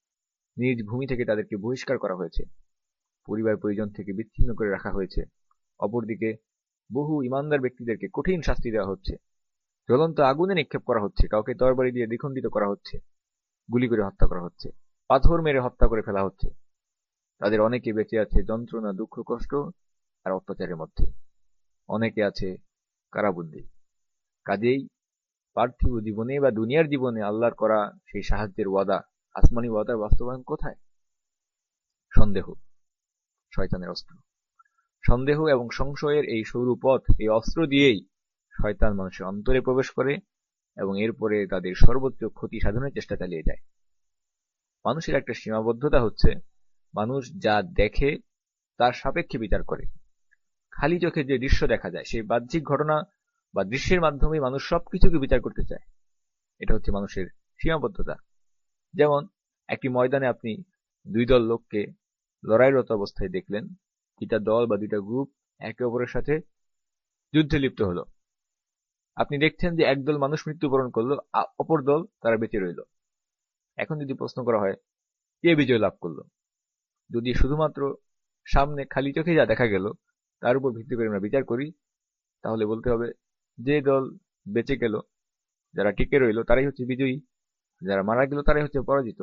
নিজ ভূমি থেকে তাদেরকে বহিষ্কার করা হয়েছে, পরিবার পরিজন থেকে বিচ্ছিন্ন করে রাখা হয়েছে, অপরদিকে বহু ইমানদার ব্যক্তিদেরকে কঠিন শাস্তি দেওয়া হচ্ছে, জ্বলন্ত আগুনে নিক্ষেপ করা হচ্ছে, কাউকে তরবারি দিয়ে দ্বিখণ্ডিত করা হচ্ছে, গুলি করে হত্যা করা হচ্ছে, পাথর মেরে হত্যা করে ফেলা হচ্ছে। তাদের অনেকে বেঁচে আছে যন্ত্রণা, দুঃখ, কষ্ট আর অত্যাচারের মধ্যে, অনেকে আছে কারাবন্দী। কাজেই পার্থিব জীবনে বা দুনিয়ার জীবনে আল্লাহর করা সেই সাহায্যের ওয়াদা, আসমানি ওয়াদার বাস্তবায়ন কোথায়? সন্দেহ, শয়তানের অস্ত্র। সন্দেহ এবং সংশয়ের এই সরু পথ, এই অস্ত্র দিয়েই শয়তান মানুষের অন্তরে প্রবেশ করে এবং এরপরে তাদের সর্বোচ্চ ক্ষতি সাধনের চেষ্টা চালিয়ে যায়। মানুষের একটা সীমাবদ্ধতা হচ্ছে, মানুষ যা দেখে তার সাপেক্ষে বিচার করে। খালি চোখে যে দৃশ্য দেখা যায়, সেই বাহ্যিক ঘটনা বা দৃশ্যের মাধ্যমে মানুষ সবকিছুকে বিচার করতে চায়। এটা হচ্ছে মানুষের সীমাবদ্ধতা। যেমন একটি ময়দানে আপনি দুই দল লোককে লড়াইরত অবস্থায় দেখলেন, দুইটা দল বা দুইটা গ্রুপ একে অপরের সাথে যুদ্ধে লিপ্ত হলো। আপনি দেখছেন যে একদল মানুষ মৃত্যুবরণ করলো, অপর দল তারা বেঁচে রইল। এখন যদি প্রশ্ন করা হয় কে বিজয় লাভ করলো, যদি শুধুমাত্র সামনে খালি চোখে যা দেখা গেল তার উপর ভিত্তি করে আমরা বিচার করি, তাহলে বলতে হবে যে দল বেঁচে গেল, যারা টিকে রইল তারাই হচ্ছে বিজয়ী, যারা মারা গেল তারাই হচ্ছে পরাজিত।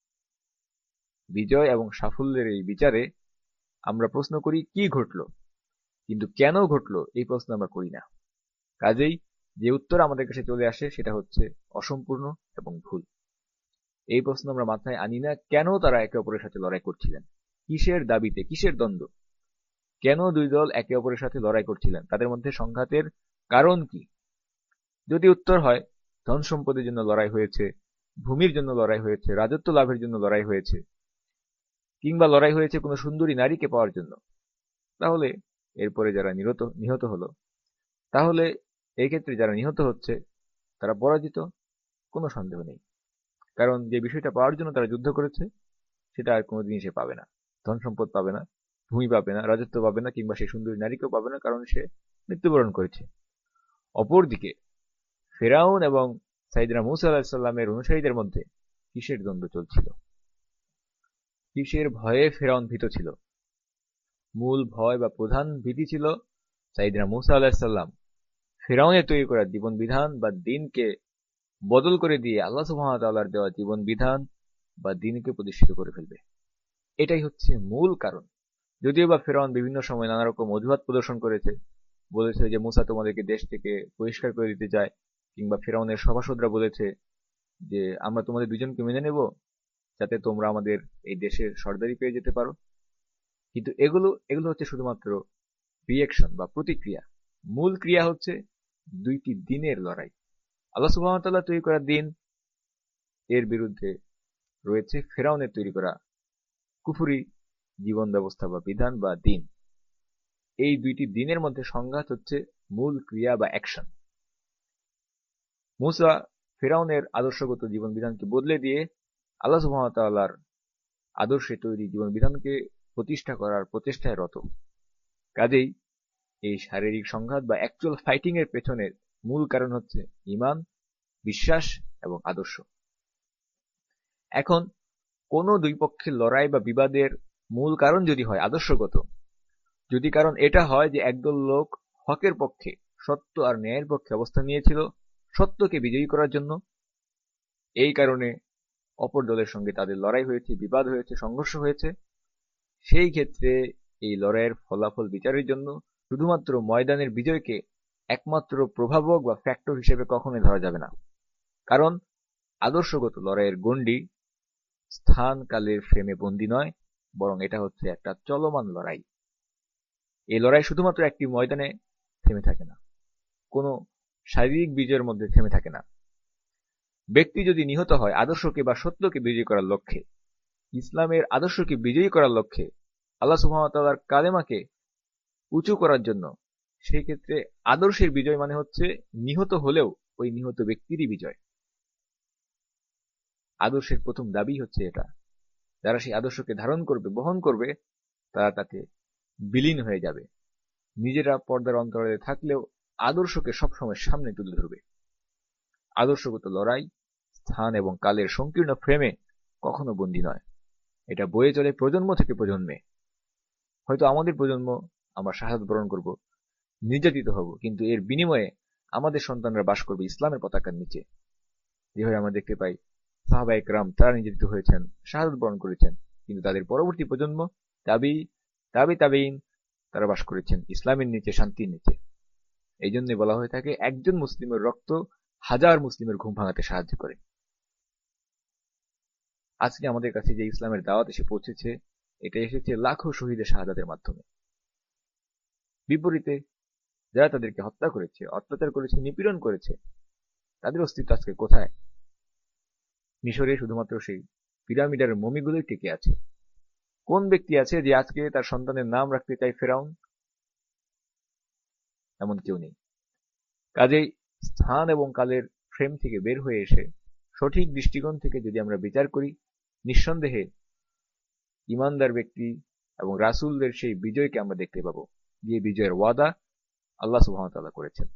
বিজয় এবং সাফল্যের এই বিচারে আমরা প্রশ্ন করি কি ঘটলো, কিন্তু কেন ঘটলো এই প্রশ্ন আমরা করি না। কাজেই যে উত্তর আমাদের কাছে চলে আসে সেটা হচ্ছে অসম্পূর্ণ এবং ভুল। এই প্রশ্ন আমরা মাথায় আনি না, কেন তারা একে অপরের সাথে লড়াই করছিলেন, কিসের দাবিতে, কিসের দ্বন্দ্ব, কেন দুই দল একে অপরের সাথে লড়াই করছিলেন, তাদের মধ্যে সংঘাতের কারণ কি। যদি উত্তর হয় ধন সম্পদের জন্য লড়াই হয়েছে, ভূমির জন্য লড়াই হয়েছে, রাজত্ব লাভের জন্য লড়াই হয়েছে, কিংবা লড়াই হয়েছে কোনো সুন্দরী নারীকে পাওয়ার জন্য, তাহলে এরপরে যারা নিহত হলো, তাহলে এই ক্ষেত্রে যারা নিহত হচ্ছে তারা পরাজিত, কোনো সন্দেহ নেই। কারণ যে বিষয়টা পাওয়ার জন্য তারা যুদ্ধ করেছে সেটা আর কোনোদিনই সে পাবে না। ধন সম্পদ পাবে না, ভূমি পাবে না, রাজত্ব পাবে না, কিংবা সেই সুন্দরী নারীকেও পাবে না, কারণ সে মৃত্যুবরণ করেছে। অপরদিকে ফেরাউন এবং সাইয়েদনা মূসা আলাইহিস সালামের অনুসারীদের মধ্যে কিসের দ্বন্দ্ব চলছিল, কিসের ভয়ে ফেরাউন ভীত ছিল? মূল ভয় বা প্রধান ভীতি ছিল সাইয়েদনা মূসা আলাইহিস সালাম ফেরাউনের তৈরি করা জীবন বিধান বা দিনকে বদল করে দিয়ে আল্লাহ সুবহানাহু ওয়া তাআলার দেওয়া জীবন বিধান বা দিনকে প্রতিষ্ঠিত করে ফেলবে। এটাই হচ্ছে মূল কারণ। যদিও বা ফেরাউন বিভিন্ন সময় নানা রকম অজুহাত প্রদর্শন করেছে, বলেছে যে মূসা তোমাদেরকে দেশ থেকে বহিষ্কার করে দিতে চায়, কিংবা ফেরাউনের সভাসদরা বলেছে যে আমরা তোমাদের দুজনকে মেনে নেব যাতে তোমরা আমাদের এই দেশের সর্দারি পেয়ে যেতে পারো। কিন্তু এগুলো হচ্ছে শুধুমাত্র রিঅ্যাকশন বা প্রতিক্রিয়া। মূল ক্রিয়া হচ্ছে দুইটি দিনের লড়াই। আল্লাহ সুবহানাহু ওয়া তাআলা তৈরি করা দিন, এর বিরুদ্ধে রয়েছে ফেরাউনের তৈরি করা কুফরি জীবন ব্যবস্থা বা বিধান বা দিন। এই দুইটি দিনের মধ্যে সংঘাত হচ্ছে মূল ক্রিয়া বা অ্যাকশন। মূসা ফেরাউনের আদর্শগত জীবন বিধানকে বদলে দিয়ে আল্লাহ সুবহানাহু ওয়া তাআলার আদর্শে তৈরি জীবন বিধানকে প্রতিষ্ঠা করার প্রচেষ্টায় রত। কাজেই এই শারীরিক সংঘাত বা অ্যাকচুয়াল ফাইটিং এর পেছনের মূল কারণ হচ্ছে ঈমান, বিশ্বাস এবং আদর্শ। এখন কোন দুই পক্ষের লড়াই বা বিবাদের মূল কারণ যদি হয় আদর্শগত, যদি কারণ এটা হয় যে একদল লোক হকের পক্ষে, সত্য আর ন্যায়ের পক্ষে অবস্থান নিয়েছিল সত্যকে বিজয়ী করার জন্য, এই কারণে অপর দলের সঙ্গে তাদের লড়াই হয়েছে, বিবাদ হয়েছে, সংঘর্ষ হয়েছে, সেই ক্ষেত্রে এই লড়াইয়ের ফলাফল বিচারের জন্য শুধুমাত্র ময়দানের বিজয়কে একমাত্র প্রভাবক বা ফ্যাক্টর হিসেবে কখনোই ধরা যাবে না। কারণ আদর্শগত লড়াইয়ের গণ্ডি স্থান কালের ফ্রেমে বন্দী নয়, বরং এটা হচ্ছে একটা চলমান লড়াই। এই লড়াই শুধুমাত্র একটি ময়দানে থেমে থাকে না, কোনো শারীরিক বিজয়ের মধ্যে থেমে থাকে না। ব্যক্তি যদি নিহত হয় আদর্শকে বা সত্যকে বিজয়ী করার লক্ষ্যে, ইসলামের আদর্শকে বিজয়ী করার লক্ষ্যে, আল্লাহ সুবহানাহু ওয়া তাআলার কালেমাকে উঁচু করার জন্য, সেই ক্ষেত্রে আদর্শের বিজয় মানে হচ্ছে নিহত হলেও ওই নিহত ব্যক্তিরই বিজয়। আদর্শের প্রথম দাবি হচ্ছে এটা, যারা সেই আদর্শকে ধারণ করবে, বহন করবে, তারা তাতে বিলীন হয়ে যাবে। নিজেরা পর্দার অন্তরালে থাকলেও আদর্শকে সবসময় সামনে তুলে ধরবে। আদর্শগত লড়াই স্থান এবং কালের সংকীর্ণ ফ্রেমে কখনো বন্দী নয়, এটা বয়ে চলে প্রজন্ম থেকে প্রজন্মে। হয়তো আমাদের প্রজন্ম আমরা শাহাদাত বরণ করব, নির্যাতিত হব, কিন্তু এর বিনিময়ে আমাদের সন্তানরা বাস করবে ইসলামের পতাকার নিচে। যেভাবে আমরা দেখতে পাই সাহাবা ইকরাম তারা নির্যাতিত হয়েছেন, শাহাদাত বরণ করেছেন, কিন্তু তাদের পরবর্তী প্রজন্ম তাবিঈন তারা বাস করেছেন ইসলামের নিচে, শান্তির নিচে। এই জন্য বলা হয়ে থাকে একজন মুসলিমের রক্ত হাজার মুসলিমের ঘুম ভাঙাতে সাহায্য করে। আজকে আমাদের কাছে যে ইসলামের দাওয়াত এসে পৌঁছেছে, এটা এসেছে লাখো শহীদের শাহাদাতের মাধ্যমে। বিপরীতে যারা তাদেরকে হত্যা করেছে, অত্যাচার করেছে, নিপীড়ন করেছে, তাদের অস্তিত্ব আজকে কোথায়? মিশরে শুধুমাত্র সেই পিরামিডের মমিগুলোই টিকে আছে। কোন ব্যক্তি আছে যে আজকে তার সন্তানের নাম রাখতে চায় ফেরাউন? এমন কেউ নেই। কাজেই স্থান এবং কালের ফ্রেম থেকে বের হয়ে এসে সঠিক দৃষ্টিকোণ থেকে যদি আমরা বিচার করি, নিঃসন্দেহে ইমানদার ব্যক্তি এবং রাসূলদের সেই বিজয়কে আমরা দেখতে পাবো, যে বিজয়ের ওয়াদা আল্লাহ সুবহানাহু ওয়া তাআলা করেছেন।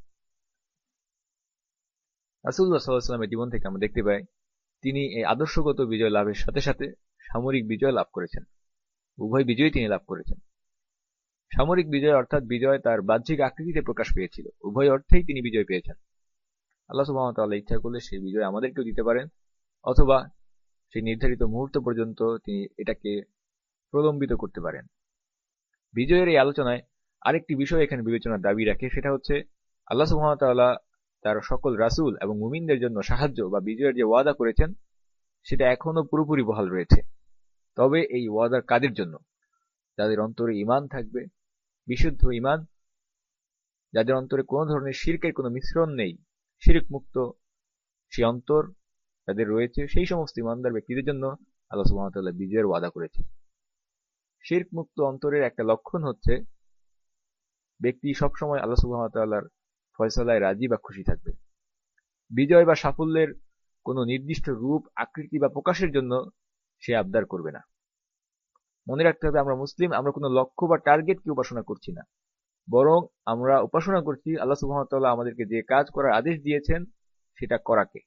রাসূলুল্লাহ সাল্লাল্লাহু আলাইহি ওয়াসাল্লামের জীবন থেকে আমরা দেখতে পাই তিনি এই আদর্শগত বিজয় লাভের সাথে সাথে সামরিক বিজয় লাভ করেছেন। উভয় বিজয় তিনি লাভ করেছেন। সামরিক বিজয় অর্থাৎ বিজয় তার বাহ্যিক আকৃতিতে প্রকাশ পেয়েছিল, উভয় অর্থেই তিনি বিজয় পেয়েছেন। আল্লাহ সুবহানাহু ওয়া তাআলা ইচ্ছা করলে সেই বিজয় আমাদেরকেও দিতে পারেন, অথবা সেই নির্ধারিত মুহূর্ত পর্যন্ত তিনি এটাকে প্রলম্বিত করতে পারেন। বিজয়ের এই আলোচনায় আরেকটি বিষয় এখানে বিবেচনার দাবি রাখে, সেটা হচ্ছে আল্লাহ সুবহানাহু ওয়া তাআলা তার সকল রাসূল এবং মুমিনদের জন্য সাহায্য বা বিজয়ের যে ওয়াদা করেছেন সেটা এখনো পুরোপুরি বহাল রয়েছে। তবে এই ওয়াদার কাদের জন্য? যাদের অন্তরে ঈমান থাকবে, বিশুদ্ধ ঈমান, যাদের অন্তরে কোনো ধরনের শিরকের কোনো মিশ্রণ নেই, শিরক মুক্ত সেই অন্তর যাদের রয়েছে, সেই সমস্ত ঈমানদার ব্যক্তিদের জন্য আল্লাহ সুবহানাহু ওয়া তাআলা বিজয়ের ওয়াদা করেছেন। শিরক মুক্ত অন্তরের একটা লক্ষণ হচ্ছে ব্যক্তি সবসময় আল্লাহ সুবহানাহু ওয়া তাআলার ফয়সালায় রাজি বা খুশি থাকবে। বিজয় বা সাফল্যের কোনো নির্দিষ্ট রূপ, আকৃতি বা প্রকাশের জন্য সে আবদার করবে না। মনে রাখতে হবে আমরা মুসলিম, আমরা কোনো লক্ষ্য বা টার্গেটকে উপাসনা করছি না, বরং আমরা উপাসনা করছি আল্লাহ সুবহানাহু ওয়া তাআলা আমাদেরকে যে কাজ করার আদেশ দিয়েছেন সেটা করাকে।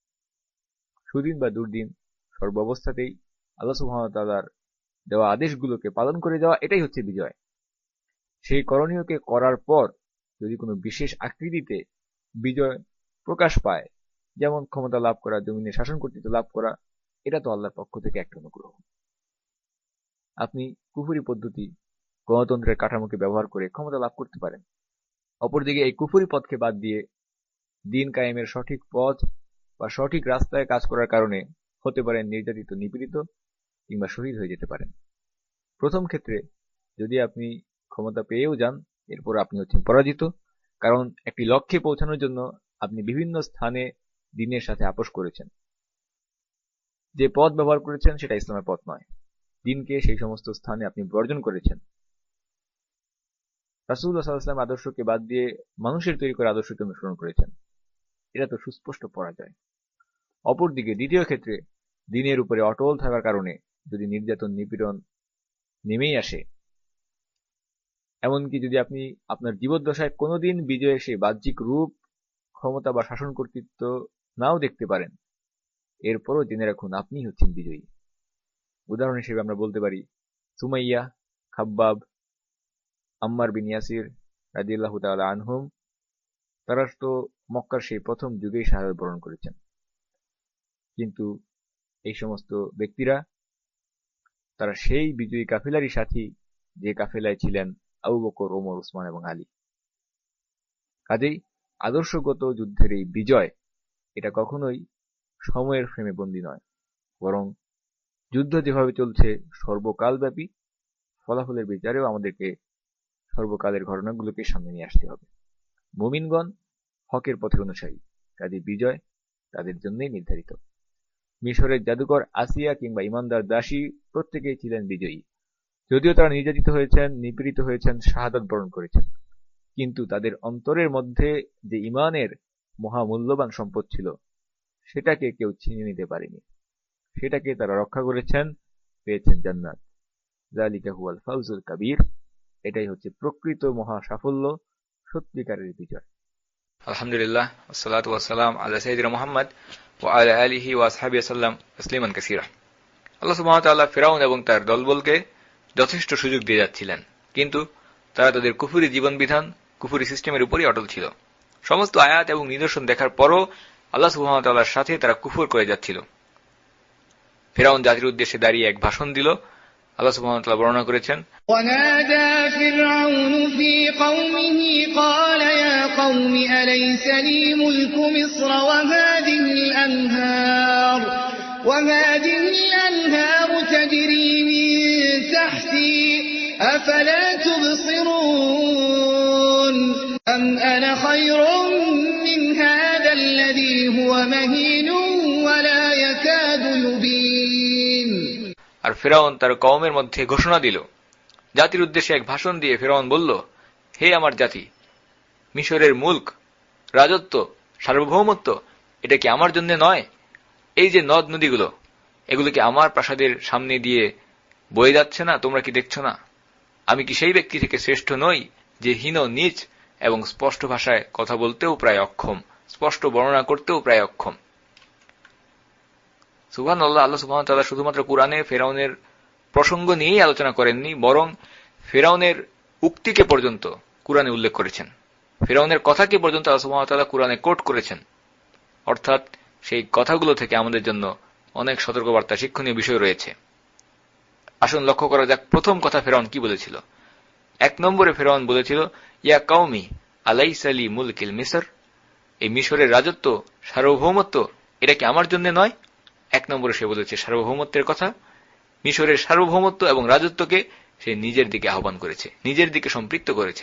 সুদিন বা দুর্দিন সর্ব অবস্থাতেই আল্লাহ সুবহানাহু ওয়া তাআলার দেওয়া আদেশগুলোকে পালন করে যাওয়া, এটাই হচ্ছে বিজয়। সেই করণীয়কে করার পর যদি কোনো বিশেষ আকৃতিতে বিজয় প্রকাশ পায়, যেমন ক্ষমতা লাভ করা, জমিনে শাসন কর্তৃত্ব লাভ করা, এটা তো আল্লাহর পক্ষ থেকে একটা অনুগ্রহ। আপনি কুফরি পদ্ধতি, গণতন্ত্রের কাঠামোকে ব্যবহার করে ক্ষমতা লাভ করতে পারেন। অপরদিকে এই কুফরি পথকে বাদ দিয়ে দিন কায়েমের সঠিক পথ বা সঠিক রাস্তায় কাজ করার কারণে হতে পারেন নির্যাতিত, নিপীড়িত কিংবা শহীদ হয়ে যেতে পারেন। প্রথম ক্ষেত্রে যদি আপনি ক্ষমতা পেয়েও যান, এরপর আপনি হচ্ছেন পরাজিত, কারণ একটি লক্ষ্যে পৌঁছানোর জন্য আপনি বিভিন্ন স্থানে দিনের সাথে আপোষ করেছেন। যে পথ ব্যবহার করেছেন সেটা ইসলামের পথ নয়। দিনকে সেই সমস্ত স্থানে আপনি বর্জন করেছেন। রাসূলুল্লাহ সাল্লাল্লাহু আলাইহি ওয়াসাল্লাম আদর্শকে বাদ দিয়ে মানুষের তৈরি করা আদর্শকে অনুসরণ করেছেন। এটা তো সুস্পষ্ট পরাজয়। অপরদিকে দ্বিতীয় ক্ষেত্রে দিনের উপরে অটল থাকার কারণে যদি নির্যাতন, নিপীড়ন নেমেই আসে, এমনকি যদি আপনি আপনার জীবদ্দশায় কোনোদিন বিজয়ের সেই বাহ্যিক রূপ, ক্ষমতা বা শাসন কর্তৃত্ব নাও দেখতে পারেন, এরপরও জেনে রাখুন আপনি হচ্ছেন বিজয়ী। উদাহরণ হিসেবে আমরা বলতে পারি সুমাইয়া, খাব্বাব, আম্মার বিন ইয়াসির রাদিয়াল্লাহু তাআলা আনহুম, তারা তো মক্কার সেই প্রথম যুগেই শাহাদাত বরণ করেছেন। কিন্তু এই সমস্ত ব্যক্তিরা তারা সেই বিজয়ী কাফেলারই সাথী যে কাফেলায় ছিলেন আবু বকর, ওমর, উসমান এবং আলী। কাজেই আদর্শগত যুদ্ধের এই বিজয় এটা কখনোই সময়ের ফ্রেমে বন্দী নয়, বরং যুদ্ধ যেভাবে চলছে সর্বকালব্যাপী, ফলাফলের বিচারেও আমাদেরকে সর্বকালের ঘটনাগুলোকে সামনে নিয়ে আসতে হবে। মুমিনগণ হকের পথের অনুসারী, কাজে বিজয় তাদের জন্যই নির্ধারিত। মিশরের জাদুকর আসিয়া কিংবা ইমানদার দাসী প্রত্যেকেই ছিলেন বিজয়ী। যদিও তারা নির্যাতিত হয়েছেন, নিপীড়িত হয়েছেন, শাহাদাত বরণ করেছেন, কিন্তু তাদের অন্তরের মধ্যে যে ইমানের মহামূল্যবান সম্পদ ছিল সেটাকে কেউ ছিনিয়ে নিতে পারেনি। সেটাকে তারা রক্ষা করেছেন, পেয়েছেন জান্নাত। যালিকা হুয়াল ফাউজুল কাবীর। এটাই হচ্ছে প্রকৃত মহা সাফল্য, সত্যিকারের বিজয়। আলহামদুলিল্লাহ, ওয়াসসালাতু ওয়াসসালাম আলা সাইয়্যিদিনা মুহাম্মদ ওয়া আলা আলিহি ওয়া আসহাবিহি ওয়াসাল্লাম তাসলিমান কাসীরা। আল্লাহ সুবহানাহু ওয়া তাআলা ফিরআউন এবং তার দলবলকে যথেষ্ট সুযোগ দিয়ে যাচ্ছিলেন, কিন্তু তারা তাদের কুফরি জীবনবিধান, কুফরি সিস্টেমের উপরই অটল ছিল। সমস্ত আয়াত এবং নিদর্শন দেখার পরও আল্লাহ সুবহানাহু ওয়া তাআলার সাথে তারা কুফর করে যাচ্ছিল। ফিরআউন জাতির উদ্দেশ্যে দাঁড়িয়ে এক ভাষণ দিল। আল্লাহ সুবহানাহু ওয়া তাআলা বর্ণনা করেছেন, وَنَادَى فِرْعَوْنُ فِي قَوْمِهِ قَالَ يَا قَوْمِ أَلَيْسَ لِي مُلْكُ مِصْرَ وَهَٰذِهِ الْأَنْهَارُ تَجْرِي مِن تَحْتِي أَفَلَا تُبْصِرُونَ أَمْ أَنَا خَيْرٌ مِّنْ هَٰذَا الَّذِي هُوَ مَهِينٌ وَلَا يَكَادُ يُبِينُ। আর ফিরআউন তার কওমের মধ্যে ঘোষণা দিল। জাতির উদ্দেশ্যে এক ভাষণ দিয়ে ফিরআউন বলল, হে আমার জাতি, মিশরের মুলক, রাজত্ব, সার্বভৌমত্ব এটা কি আমার জন্য নয়? এই যে নদ নদীগুলো, এগুলো কি আমার প্রাসাদের সামনে দিয়ে বয়ে যাচ্ছে না? তোমরা কি দেখছো না? আমি কি সেই ব্যক্তি থেকে শ্রেষ্ঠ নই যে হীন, নীচ এবং স্পষ্ট ভাষায় কথা বলতেও প্রায় অক্ষম, স্পষ্ট বর্ণনা করতেও প্রায় অক্ষম? সুবহানাল্লাহ। আল্লাহ সুবহানাহু ওয়া তাআলা শুধুমাত্র কুরআনে ফিরআউনের প্রসঙ্গ নিয়েই আলোচনা করেননি, বরং ফিরআউনের উক্তিকে পর্যন্ত কুরআনে উল্লেখ করেছেন। ফিরআউনের কথাকে পর্যন্ত আল্লাহ সুবহানাহু ওয়া তাআলা কুরআনে কোট করেছেন। অর্থাৎ সেই কথাগুলো থেকে আমাদের জন্য অনেক সতর্কবার্তা, শিক্ষণীয় বিষয় রয়েছে। আসুন লক্ষ্য করা যাক প্রথম কথা ফিরআউন কি বলেছিল। 1 নম্বরে ফিরআউন বলেছিল, ইয়া কওমি আলাইসা লি মুলকিল মিসর, এই মিশরের রাজত্ব, সার্বভৌমত্ব এটা কি আমার জন্য নয়? 1 নম্বরে সে বলেছে সার্বভৌমত্বের কথা। মিশরের সার্বভৌমত্ব এবং রাজত্বকে সে নিজের দিকে আহ্বান করেছে, নিজের দিকে সম্পৃক্ত করেছে।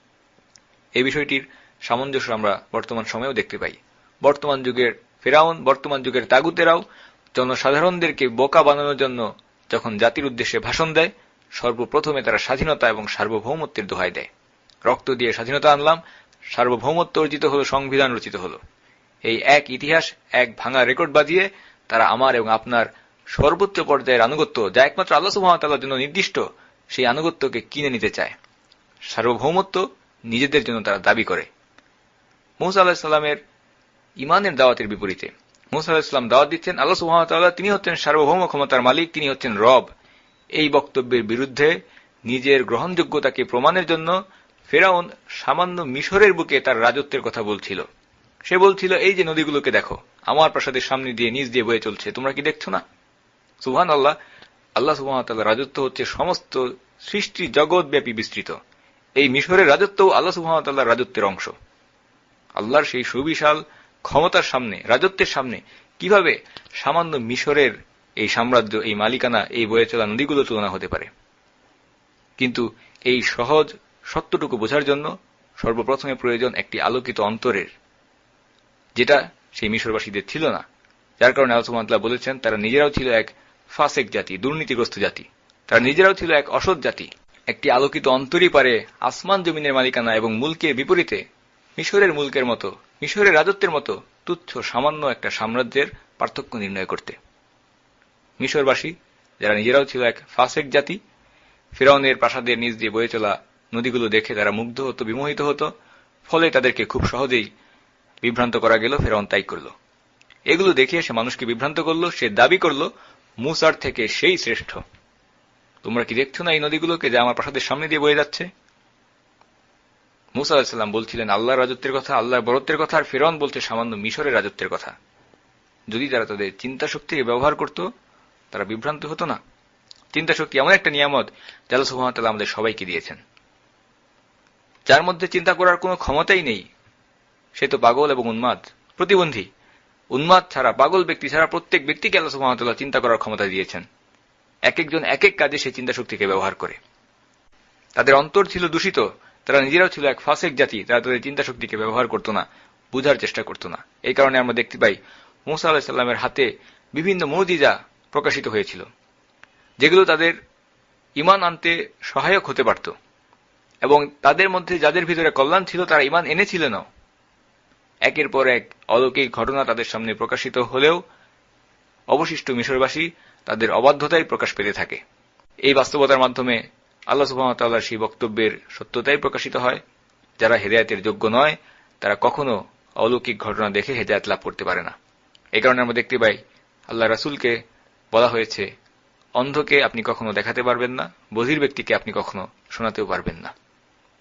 এই বিষয়টির সামঞ্জস্য আমরা বর্তমান সময়েও দেখতে পাই। বর্তমান যুগের ফিরআউন, বর্তমান যুগের তাগুতেরাও জনসাধারণদেরকে বোকা বানানোর জন্য যখন জাতির উদ্দেশ্যে ভাষণ দেয়, সর্বপ্রথমে তারা স্বাধীনতা এবং সার্বভৌমত্বের দোহাই দেয়। রক্ত দিয়ে স্বাধীনতা আনলাম, সার্বভৌমত্ব অর্জিত হলো, সংবিধান রচিত হলো। এই এক ইতিহাস, এক ভাঙা রেকর্ড বাজিয়ে তারা আমার এবং আপনার সর্বোচ্চ পর্যায়ের আনুগত্য, যা একমাত্র আল্লাহ সুবহানাহু ওয়া তাআলার জন্য নির্দিষ্ট, সেই আনুগত্যকে কিনে নিতে চায়। সার্বভৌমত্ব নিজেদের জন্য তারা দাবি করে। মূসা আলাইহিস সালামের ঈমানের দাওয়াতের বিপরীতে মূসা আলাইহিস সালাম দাওয়াত দিচ্ছেন আল্লাহ সুবহানাহু ওয়া তাআলা তিনি হচ্ছেন সার্বভৌম ক্ষমতার মালিক, তিনি হচ্ছেন রব। এই বক্তব্যের বিরুদ্ধে নিজের গ্রহণযোগ্যতাকে প্রমাণের জন্য ফিরআউন সামান্য মিশরের বুকে তার রাজত্বের কথা বলছিল। সে বলছিল, এই যে নদীগুলোকে দেখো, আমার প্রাসাদের সামনে দিয়ে নিচ দিয়ে বয়ে চলছে, তোমরা কি দেখছো না? সুবহানাল্লাহ। আল্লাহ সুবহানাহু ওয়া তাআলার রাজত্ব হচ্ছে সমস্ত সৃষ্টি জগৎব্যাপী বিস্তৃত। এই মিশরের রাজত্বও আল্লাহ সুবহানাহু ওয়া তাআলার রাজত্বের অংশ। আল্লাহর সেই সুবিশাল ক্ষমতার সামনে, রাজত্বের সামনে কিভাবে সামান্য মিশরের এই সাম্রাজ্য, এই মালিকানা, এই বয়ে চলা নদীগুলো তুলনা হতে পারে? কিন্তু এই সহজ সত্যটুকু বোঝার জন্য সর্বপ্রথমে প্রয়োজন একটি আলোকিত অন্তরের, যেটা সেই মিশরবাসীদের ছিল না। যার কারণে আল্লাহ সুবহানাহু ওয়া তাআলা বলেছেন তারা নিজেরাও ছিল এক ফাসেক জাতি, দুর্নীতিগ্রস্ত জাতি। তারা নিজেরাও ছিল এক অসৎ জাতি। একটি আলোকিত অন্তরই পারে আসমান জমিনের মালিকানা এবং মুলকের বিপরীতে মিশরের মুলকের মতো, মিশরের রাজত্বের মতো তুচ্ছ সামান্য একটা সাম্রাজ্যের পার্থক্য নির্ণয় করতে। মিশরবাসী যারা নিজেরাও ছিল এক ফাসেক জাতি, ফিরআউনের প্রাসাদের নিচ দিয়ে বয়ে চলা নদীগুলো দেখে তারা মুগ্ধ হতো, বিমোহিত হতো। ফলে তাদেরকে খুব সহজেই বিভ্রান্ত করা গেল। ফিরআউন তাই করল। এগুলো দেখে সে মানুষকে বিভ্রান্ত করল। সে দাবি করল মূসার থেকে সেই শ্রেষ্ঠ। তোমরা কি দেখছো না এই নদীগুলোকে, যা আমার প্রাসাদের সামনে দিয়ে বয়ে যাচ্ছে? মূসা আলাইহিস সালাম বলছিলেন আল্লাহর রাজত্বের কথা, আল্লাহর বরত্বের কথা, আর ফিরআউন বলছে সামান্য মিশরের রাজত্বের কথা। যদি তারা তাদের চিন্তা শক্তিকে ব্যবহার করত, তারা বিভ্রান্ত হতো না। চিন্তা শক্তি এমন একটা নিয়ামত যা আল্লাহ সুবহানাহু ওয়া তাআলা আমাদের সবাইকে দিয়েছেন। যার মধ্যে চিন্তা করার কোনো ক্ষমতাই নেই, সে তো পাগল এবং উন্মাদ, প্রতিবন্ধী। উন্মাদ ছাড়া, পাগল ব্যক্তি ছাড়া প্রত্যেক ব্যক্তিকে আল্লাহ সুবহানাহু ওয়া তাআলা চিন্তা করার ক্ষমতা দিয়েছেন। এক একজন এক এক কাজে সেই চিন্তা শক্তিকে ব্যবহার করে। তাদের অন্তর ছিল দূষিত, তারা নিজেরাও ছিল এক ফাসেক জাতি। তারা তাদের চিন্তা শক্তিকে ব্যবহার করত না, বুঝার চেষ্টা করত না। এই কারণে আমরা দেখতে পাই মূসা আলাইহিস সালামের হাতে বিভিন্ন মুজিজা প্রকাশিত হয়েছিল, যেগুলো তাদের ঈমান আনতে সহায়ক হতে পারত, এবং তাদের মধ্যে যাদের ভিতরে কল্যাণ ছিল তারা ঈমান এনেছিল না। একের পর এক অলৌকিক ঘটনা তাদের সামনে প্রকাশিত হলেও অবশিষ্ট মিশরবাসী তাদের অবাধ্যতাই প্রকাশ পেতে থাকে। এই বাস্তবতার মাধ্যমে আল্লাহ সুবহানাহু ওয়া তাআলার সেই বক্তব্যের সত্যতাই প্রকাশিত হয়। যারা হেদায়েতের যোগ্য নয়, তারা কখনো অলৌকিক ঘটনা দেখে হেদায়েত লাভ করতে পারে না। এই কারণে আমরা দেখতে পাই আল্লাহ রাসূলকে বলা হয়েছে, অন্ধকে আপনি কখনো দেখাতে পারবেন না, বধির ব্যক্তিকে আপনি কখনো শোনাতেও পারবেন না।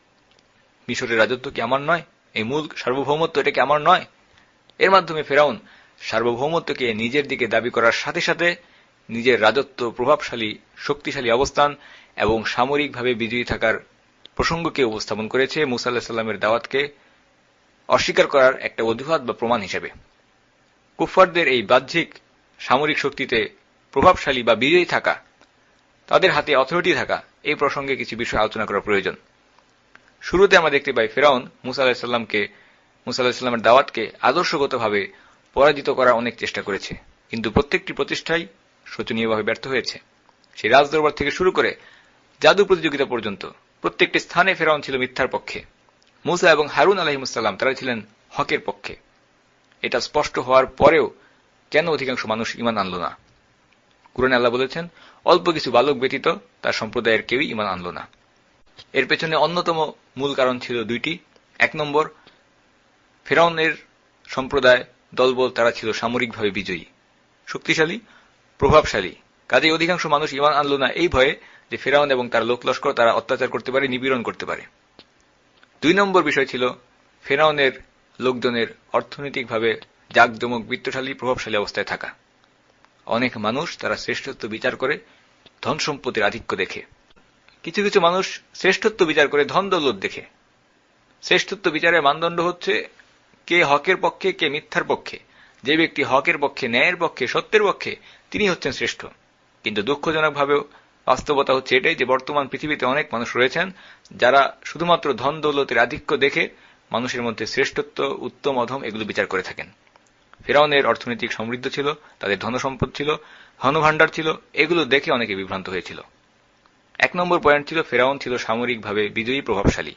মিশরের রাজত্ব কি আমার নয়? এই মূল সার্বভৌমত্ব এটা কি আমার নয়? এর মাধ্যমে ফেরাউন সার্বভৌমত্বকে নিজের দিকে দাবি করার সাথে সাথে নিজের রাজত্ব, প্রভাবশালী, শক্তিশালী অবস্থান এবং সামরিকভাবে বিজয়ী থাকার প্রসঙ্গকে উপস্থাপন করেছে মুসা আলাইহিস সালামের দাওয়াতকে অস্বীকার করার একটা অজুহাত বা প্রমাণ হিসেবে। কুফফারদের এই বাহ্যিক সামরিক শক্তিতে প্রভাবশালী বা বিজয়ী থাকা, তাদের হাতে অথরিটি থাকা, এই প্রসঙ্গে কিছু বিষয় আলোচনা করা প্রয়োজন। শুরুতে আমরা দেখতে পাই ফেরাউন মুসা আলাইহিস সালামের দাওয়াতকে আদর্শগতভাবে পরাজিত করার অনেক চেষ্টা করেছে, কিন্তু প্রত্যেকটি প্রচেষ্টাই শোচনীয়ভাবে ব্যর্থ হয়েছে। সেই রাজদরবার থেকে শুরু করে জাদু প্রতিযোগিতা পর্যন্ত প্রত্যেকটি স্থানে ফেরাউন ছিল মিথ্যার পক্ষে। মুসা এবং হারুন আলাইহিস সালাম তারা ছিলেন হকের পক্ষে। এটা স্পষ্ট হওয়ার পরেও কেন অধিকাংশ মানুষ ঈমান আনল না? কুরআনে আল্লাহ বলেছেন, অল্প কিছু বালক ব্যতীত তার সম্প্রদায়ের কেউই ঈমান আনল না। এর পেছনে অন্যতম মূল কারণ ছিল দুইটি। এক নম্বর, ফেরাউনের সম্প্রদায় দলবল তারা ছিল সামরিকভাবে বিজয়ী, শক্তিশালী, প্রভাবশালী। কাজেই অধিকাংশ মানুষ ঈমান আনল না এই ভয়ে যে ফেরাউন এবং তার লোকলস্কর তারা অত্যাচার করতে পারে, নিপীড়ন করতে পারে। দুই নম্বর বিষয় ছিল ফেরাউনের লোকজনের অর্থনৈতিকভাবে জাঁকজমক, বিত্তশালী, প্রভাবশালী অবস্থায় থাকা। অনেক মানুষ তারা শ্রেষ্ঠত্ব বিচার করে ধন সম্পত্তির আধিক্য দেখে। কিছু কিছু মানুষ শ্রেষ্ঠত্ব বিচার করে ধন দৌলত দেখে। শ্রেষ্ঠত্ব বিচারের মানদণ্ড হচ্ছে কে হকের পক্ষে, কে মিথ্যার পক্ষে। যে ব্যক্তি হকের পক্ষে, ন্যায়ের পক্ষে, সত্যের পক্ষে, তিনি হচ্ছেন শ্রেষ্ঠ। কিন্তু দুঃখজনকভাবেও বাস্তবতা হচ্ছে এটাই যে বর্তমান পৃথিবীতে অনেক মানুষ রয়েছেন যারা শুধুমাত্র ধন দৌলতের আধিক্য দেখে মানুষের মধ্যে শ্রেষ্ঠত্ব, উত্তম অধম এগুলো বিচার করে থাকেন। ফেরাউনের অর্থনৈতিক সমৃদ্ধ ছিল, তাদের ধনসম্পদ ছিল, ধনভাণ্ডার ছিল, এগুলো দেখে অনেকে বিভ্রান্ত হয়েছিল। এক নম্বর পয়েন্ট ছিল ফেরাউন ছিল সামরিকভাবে বিজয়ী, প্রভাবশালী।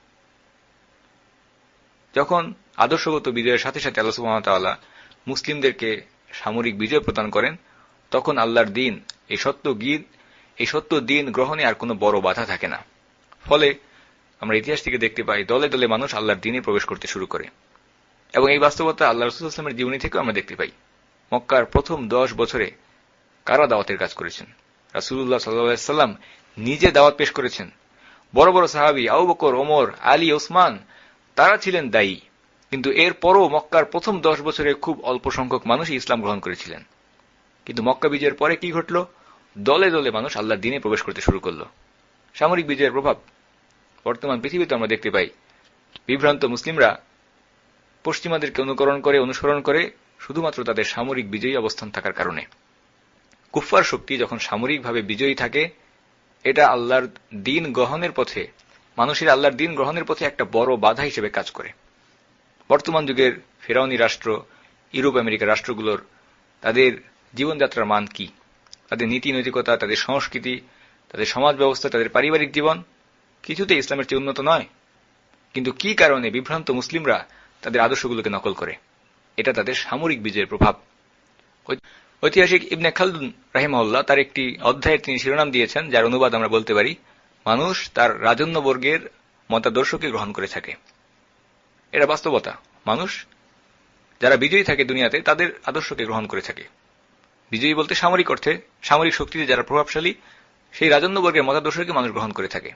যখন আদর্শগত বিজয়ের সাথে সাথে আল্লাহ সুবহানাহু ওয়া তাআলা মুসলিমদেরকে সামরিক বিজয় প্রদান করেন, তখন আল্লাহর দ্বীন, এই সত্য দ্বীন গ্রহণে আর কোনো বড় বাধা থাকে না। ফলে আমরা ইতিহাস থেকে দেখতে পাই দলে দলে মানুষ আল্লাহর দ্বীনে প্রবেশ করতে শুরু করে। এবং এই বাস্তবতা আল্লাহ রাসূল সাল্লাল্লাহু আলাইহি ওয়াসাল্লামের জীবনী থেকেও আমরা দেখতে পাই। মক্কার প্রথম 10 বছরে কারা দাওয়াতের কাজ করেছেন? রাসূলুল্লাহ সাল্লাল্লাহু আলাইহি ওয়াসাল্লাম নিজে দাওয়াত পেশ করেছেন। বড় বড় সাহাবী আবু বকর, ওমর, আলী, ওসমান তারা ছিলেন দায়ী। কিন্তু এরপরও মক্কার প্রথম 10 বছরে খুব অল্প সংখ্যক মানুষই ইসলাম গ্রহণ করেছিলেন। কিন্তু মক্কা বিজয়ের পরে কি ঘটল? দলে দলে মানুষ আল্লাহর দ্বীনে প্রবেশ করতে শুরু করল। সামরিক বিজয়ের প্রভাব বর্তমান পৃথিবীতে আমরা দেখতে পাই। বিভ্রান্ত মুসলিমরা পশ্চিমাদেরকে অনুসরণ করে শুধুমাত্র তাদের সামরিক বিজয়ী অবস্থান থাকার কারণে। কুফফার শক্তি যখন সামরিকভাবে বিজয়ী থাকে, এটা আল্লাহর দ্বীন গ্রহণের পথে, মানুষের আল্লাহর দ্বীন গ্রহণের পথে একটা বড় বাধা হিসেবে কাজ করে। বর্তমান যুগের ফেরাউনি রাষ্ট্র, ইউরোপ আমেরিকার রাষ্ট্রগুলোর তাদের জীবনযাত্রার মান কি? তাদের নীতি নৈতিকতা, তাদের সংস্কৃতি, তাদের সমাজ ব্যবস্থা, তাদের পারিবারিক জীবন কিছুতেই ইসলামের চেয়ে উন্নত নয়। কিন্তু কি কারণে বিভ্রান্ত মুসলিমরা তাদের আদর্শগুলোকে নকল করে? এটা তাদের সামরিক বিজয়ের প্রভাব। ঐতিহাসিক ইবনে খালদুন রাহিমাহুল্লাহ তার একটি অধ্যায়ের তিনি শিরোনাম দিয়েছেন, যার অনুবাদ আমরা বলতে পারি, মানুষ তার রাজন্যবর্গের মতাদর্শকে গ্রহণ করে থাকে। এটা বাস্তবতা। মানুষ যারা বিজয়ী থাকে দুনিয়াতে তাদের আদর্শকে গ্রহণ করে থাকে। বিজয়ী বলতে সামরিক অর্থে, সামরিক শক্তিতে যারা প্রভাবশালী, সেই রাজন্যবর্গের মতাদর্শকে মানুষ গ্রহণ করে থাকে।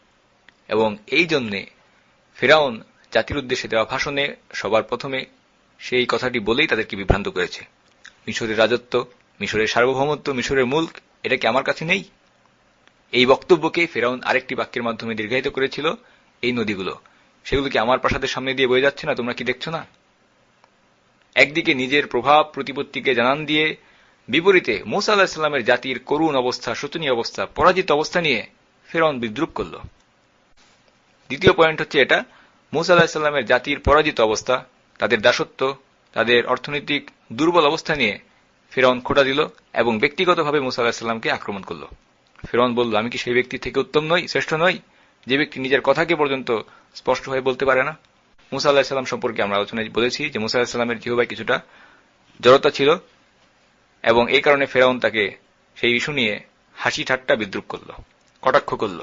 এবং এই জন্যে ফেরাউন জাতির উদ্দেশ্যে দেওয়া ভাষণে সবার প্রথমে সেই কথাটি বলেই তাদেরকে বিভ্রান্ত করেছে। মিশরের রাজত্ব, মিশরের সার্বভৌমত্ব, মিশরের মুলক, এটা কি আমার কাছে নেই? এই বক্তব্যকে ফেরাউন আরেকটি বাক্যের মাধ্যমে দীর্ঘায়িত করেছিল, এই নদীগুলো সেগুলো কি আমার প্রাসাদের সামনে দিয়ে বয়ে যাচ্ছে না? তোমরা কি দেখছো না? একদিকে নিজের প্রভাব প্রতিপত্তিকে জানান দিয়ে, বিপরীতে মূসা আলাইহিস সালামের জাতির করুণ অবস্থা, শোচনীয় অবস্থা, পরাজিত অবস্থা নিয়ে ফেরাউন বিদ্রূপ করল। দ্বিতীয় পয়েন্ট হচ্ছে এটা, মূসা আলাইহিস সালামের জাতির পরাজিত অবস্থা, তাদের দাসত্ব, তাদের অর্থনৈতিক দুর্বল অবস্থা নিয়ে ফেরাউন খোঁটা দিল এবং ব্যক্তিগতভাবে মূসা আলাইহিস সালামকে আক্রমণ করল। ফেরাউন বলল, আমি কি সেই ব্যক্তি থেকে উত্তম নই, শ্রেষ্ঠ নই, যে ব্যক্তি নিজের কথাকে পর্যন্ত স্পষ্ট হয়ে বলতে পারে না? মূসা আলাইহিস সালাম সম্পর্কে আমরা আলোচনায় বলেছি যে মূসা আলাইহিস সালামের জিহ্বায় কিছুটা জড়তা ছিল এবং এই কারণে ফেরাউন তাকে সেই ইস্যু নিয়ে হাসি ঠাট্টা বিদ্রূপ করল, কটাক্ষ করল।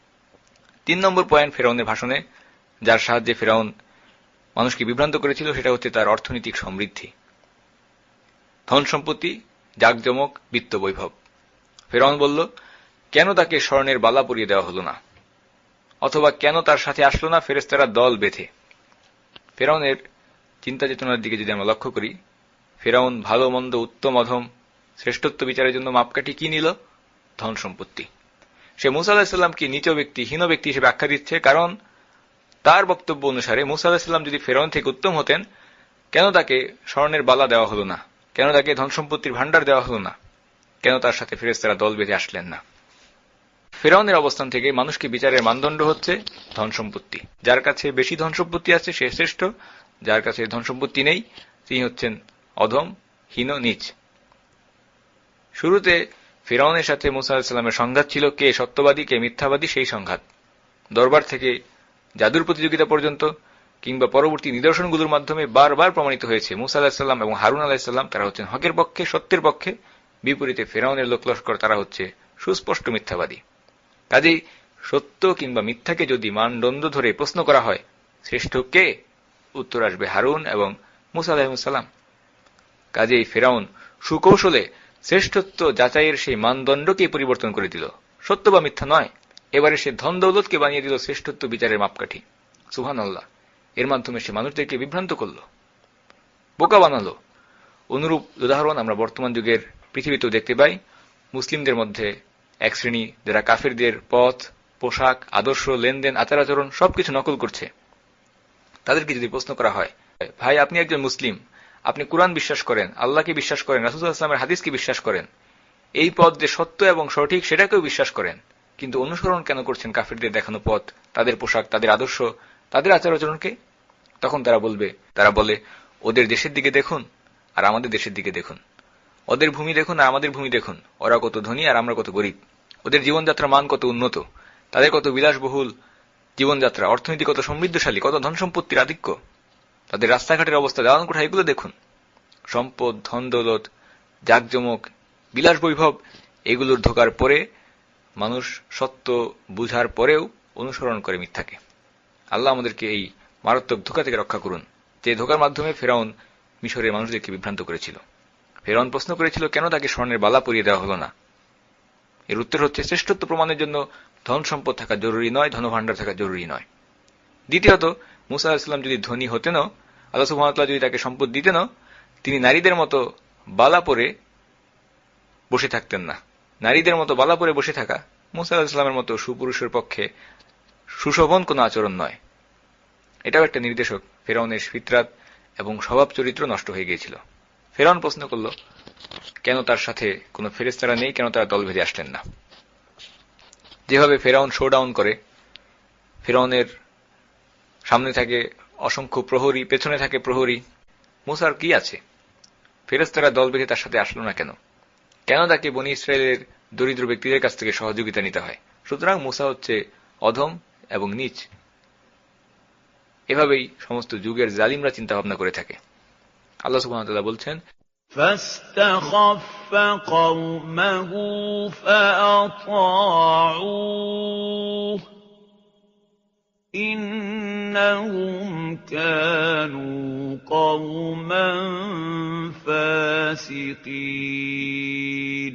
3 নম্বর পয়েন্ট ফেরাউনের ভাষণে, যার সাহায্যে ফেরাউন মানুষকে বিভ্রান্ত করেছিল, সেটা হচ্ছে তার অর্থনৈতিক সমৃদ্ধি, ধন সম্পত্তি, জাকজমক, বিত্ত বৈভব। ফেরাউন বলল, কেন তাকে স্বর্ণের বালা পরিয়ে দেওয়া হলো না? অথবা কেন তার সাথে আসলো না ফেরেশতারা দল বেঁধে। ফেরাউনের চিন্তা চেতনার দিকে যদি আমরা লক্ষ্য করি, ফেরাউন ভালো মন্দ উত্তম অধম শ্রেষ্ঠত্ব বিচারের জন্য মাপকাঠি কি নিল? ধন সম্পত্তি। সে মুসা আলাইহিস সালামকে নীচ ব্যক্তি, হীন ব্যক্তি হিসেবে আখ্যা দিচ্ছে, কারণ তার বক্তব্য অনুসারে মুসা আলাইহিস সালাম যদি ফেরাউন থেকে উত্তম হতেন, কেন তাকে স্বর্ণের বালা দেওয়া হলো না? কেন তাকে ধন সম্পত্তির ভান্ডার দেওয়া হলো না? কেন তার সাথে ফেরেশতারা দল বেঁধে আসলেন না? ফেরাউনের অবস্থান থেকে মানুষকে বিচারের মানদণ্ড হচ্ছে ধন সম্পত্তি। যার কাছে বেশি ধন সম্পত্তি আছে সে শ্রেষ্ঠ, যার কাছে ধন সম্পত্তি নেই তিনি হচ্ছেন অধম, হীন, নীচ। শুরুতে ফেরাউনের সাথে মুসা আলাইহিস সালামের সংঘাত ছিল কে সত্যবাদী কে মিথ্যাবাদী, সেই সংঘাত। দরবার থেকে জাদুর প্রতিযোগিতা পর্যন্ত কিংবা পরবর্তী নিদর্শনগুলোর মাধ্যমে বারবার প্রমাণিত হয়েছে মুসা আলাইহিস সালাম এবং হারুন আলাইহিস সালাম তারা হচ্ছেন হকের পক্ষে, সত্যের পক্ষে। বিপরীতে ফেরাউনের লোকলস্কর তারা হচ্ছে সুস্পষ্ট মিথ্যাবাদী। কাজেই সত্য কিংবা মিথ্যাকে যদি মানদণ্ড ধরে প্রশ্ন করা হয় শ্রেষ্ঠ কে, উত্তর আসবে হারুন এবং মুসা আলাইহিস সালাম। কাজেই ফেরাউন সুকৌশলে শ্রেষ্ঠত্ব যাচাইয়ের সেই মানদণ্ডকে পরিবর্তন করে দিল, সত্য বা মিথ্যা নয়। এবারে সে ধন দৌলতকে বানিয়ে দিল শ্রেষ্ঠত্ব বিচারের মাপকাঠি। সুবহানাল্লাহ। এর মাধ্যমে সে মানুষদেরকে বিভ্রান্ত করল, বোকা বানালো। অনুরূপ উদাহরণ আমরা বর্তমান যুগের পৃথিবীতেও দেখতে পাই। মুসলিমদের মধ্যে এক শ্রেণী যারা কাফেরদের পথ, পোশাক, আদর্শ, লেনদেন, আচার আচরণ সবকিছু নকল করছে। তাদেরকে যদি প্রশ্ন করা হয়, ভাই আপনি একজন মুসলিম, আপনি কুরআন বিশ্বাস করেন, আল্লাহকে বিশ্বাস করেন, রাসূল সাল্লাল্লাহু আলাইহি ওয়াসাল্লামের হাদিসকে বিশ্বাস করেন, এই পথ যে সত্য এবং সঠিক সেটাকেও বিশ্বাস করেন, কিন্তু অনুসরণ কেন করছেন কাফেরদের দেখানো পথ, তাদের পোশাক, তাদের আদর্শ, তাদের আচার আচরণকে? তখন তারা বলে ওদের দেশের দিকে দেখুন আর আমাদের দেশের দিকে দেখুন, ওদের ভূমি দেখুন আর আমাদের ভূমি দেখুন, ওরা কত ধনী আর আমরা কত গরিব, ওদের জীবনযাত্রার মান কত উন্নত, তাদের কত বিলাসবহুল জীবনযাত্রা, অর্থনীতি কত সমৃদ্ধশালী, কত ধন সম্পত্তির আধিক্য, তাদের রাস্তাঘাটের অবস্থা, দেওয়ান কোঠা, এগুলো দেখুন। সম্পদ, ধন দৌলত, জাকজমক, বিলাস বৈভব, এগুলোর ধোকার পরে মানুষ সত্য বুঝার পরেও অনুসরণ করে মিথ্যাকে। আল্লাহ আমাদেরকে এই মারাত্মক ধোকা থেকে রক্ষা করুন, যে ধোকার মাধ্যমে ফেরাউন মিশরের মানুষদেরকে বিভ্রান্ত করেছিল। ফেরাউন প্রশ্ন করেছিল কেন তাকে স্বর্ণের বালা পরিয়ে দেওয়া হলো না। এর উত্তর হচ্ছে শ্রেষ্ঠত্ব প্রমাণের জন্য ধন সম্পদ থাকা জরুরি নয়, ধনভাণ্ডার থাকা জরুরি নয়। দ্বিতীয়ত, মুসা আলাইহিস সালাম যদি ধনী হতেনও, আল্লাহ সুবহানাহু ওয়া তাআলা যদি তাকে সম্পদ দিতেনও, তিনি নারীদের মতো বালা পরে বসে থাকতেন না। নারীদের মতো বালা পরে বসে থাকা মুসা আলাইহিস সালামের মতো সুপুরুষের পক্ষে সুশোভন কোনো আচরণ নয়। এটাও একটা নির্দেশক। ফেরাউনের ফিতরাত এবং স্বভাব চরিত্র নষ্ট হয়ে গিয়েছিল। ফেরাউন প্রশ্ন করল কেন তার সাথে কোনো ফেরেশতারা নেই, কেন তারা দল বেঁধে আসলেন না। যেভাবে ফেরাউন শোডাউন করে, ফেরাউনের সামনে থাকে অসংখ্য প্রহরী, পেছনে থাকে প্রহরী, মুসার কি আছে? ফেরেশতারা দল বেঁধে তার সাথে আসলো না কেন? কেন তাকে বনী ইসরায়েলের দরিদ্র ব্যক্তিদের কাছ থেকে সহযোগিতা নিতে হয়? সুতরাং মুসা হচ্ছে অধম এবং নীচ। এভাবেই সমস্ত যুগের জালিমরা চিন্তা ভাবনা করে থাকে। আল্লাহ সুবহানাহু ওয়া তাআলা বলছেন, فاستخف قومه فأطاعوه إنهم كانوا قوما فاسقين।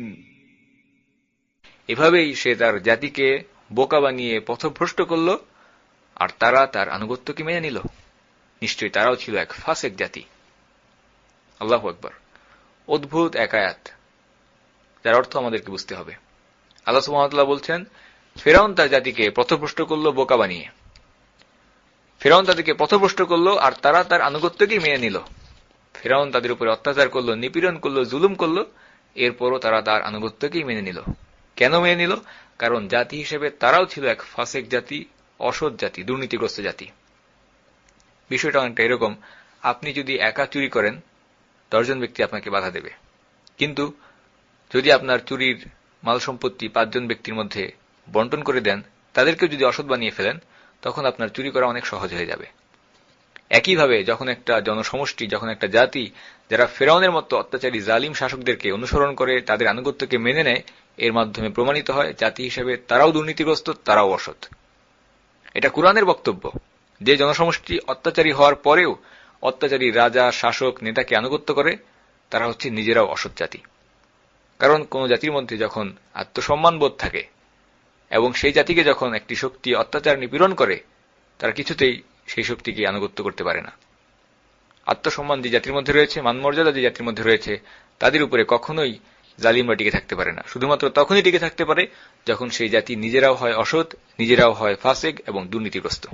এভাবেই সে তার জাতিকে বোকা বানিয়ে পথভ্রষ্ট করল, আর তারা তার আনুগত্যকে মেনে নিল। নিশ্চয়ই তারাও ছিল এক ফাসেক জাতি। আল্লাহু আকবার। অদ্ভুত এক আয়াত, যার অর্থ আমাদেরকে বুঝতে হবে। আল্লাহ সুবহানাহু ওয়া তাআলা বলছেন, ফেরাউন তার জাতিকে পথভ্রষ্ট করল বোকা বানিয়ে। ফেরাউন তাদেরকে পথভ্রষ্ট করল আর তারা তার আনুগত্যকেই মেনে নিল। ফেরাউন তাদের উপরে অত্যাচার করল, নিপীড়ন করল, জুলুম করল, এরপরও তারা তার আনুগত্যকেই মেনে নিল। কেন মেনে নিল? কারণ জাতি হিসেবে তারাও ছিল এক ফাসেক জাতি, অসৎ জাতি, দুর্নীতিগ্রস্ত জাতি। বিষয়টা অনেকটা এরকম, আপনি যদি একা চুরি করেন 10 জন ব্যক্তি আপনাকে বাধা দেবে, কিন্তু যদি আপনার চুরির মাল সম্পত্তি 5 জন ব্যক্তির মধ্যে বন্টন করে দেন, তাদেরকেও যদি অসৎ বানিয়ে ফেলেন, তখন আপনার চুরি করা অনেক সহজ হয়ে যাবে। একইভাবে যখন একটা জনসমষ্টি, যখন একটা জাতি যারা ফেরাউনের মতো অত্যাচারী জালিম শাসকদেরকে অনুসরণ করে, তাদের আনুগত্যকে মেনে নেয়, এর মাধ্যমে প্রমাণিত হয় জাতি হিসেবে তারাও দুর্নীতিগ্রস্ত, তারাও অসৎ। এটা কুরআনের বক্তব্য। যে জনসমষ্টি অত্যাচারী হওয়ার পরেও অত্যাচারী রাজা, শাসক, নেতাকে আনুগত্য করে, তারা হচ্ছে নিজেরাও অসৎ জাতি। কারণ কোন জাতির মধ্যে যখন আত্মসম্মান বোধ থাকে, এবং সেই জাতিকে যখন একটি শক্তি অত্যাচার নিপীড়ন করে, তারা কিছুতেই সেই শক্তিকে আনুগত্য করতে পারে না। আত্মসম্মান যে জাতির মধ্যে রয়েছে, মানমর্যাদা যে জাতির মধ্যে রয়েছে, তাদের উপরে কখনোই জালিমরা টিকে থাকতে পারে না। শুধুমাত্র তখনই টিকে থাকতে পারে যখন সেই জাতি নিজেরাও হয় অসৎ, নিজেরাও হয় ফাসিক এবং দুর্নীতিগ্রস্ত।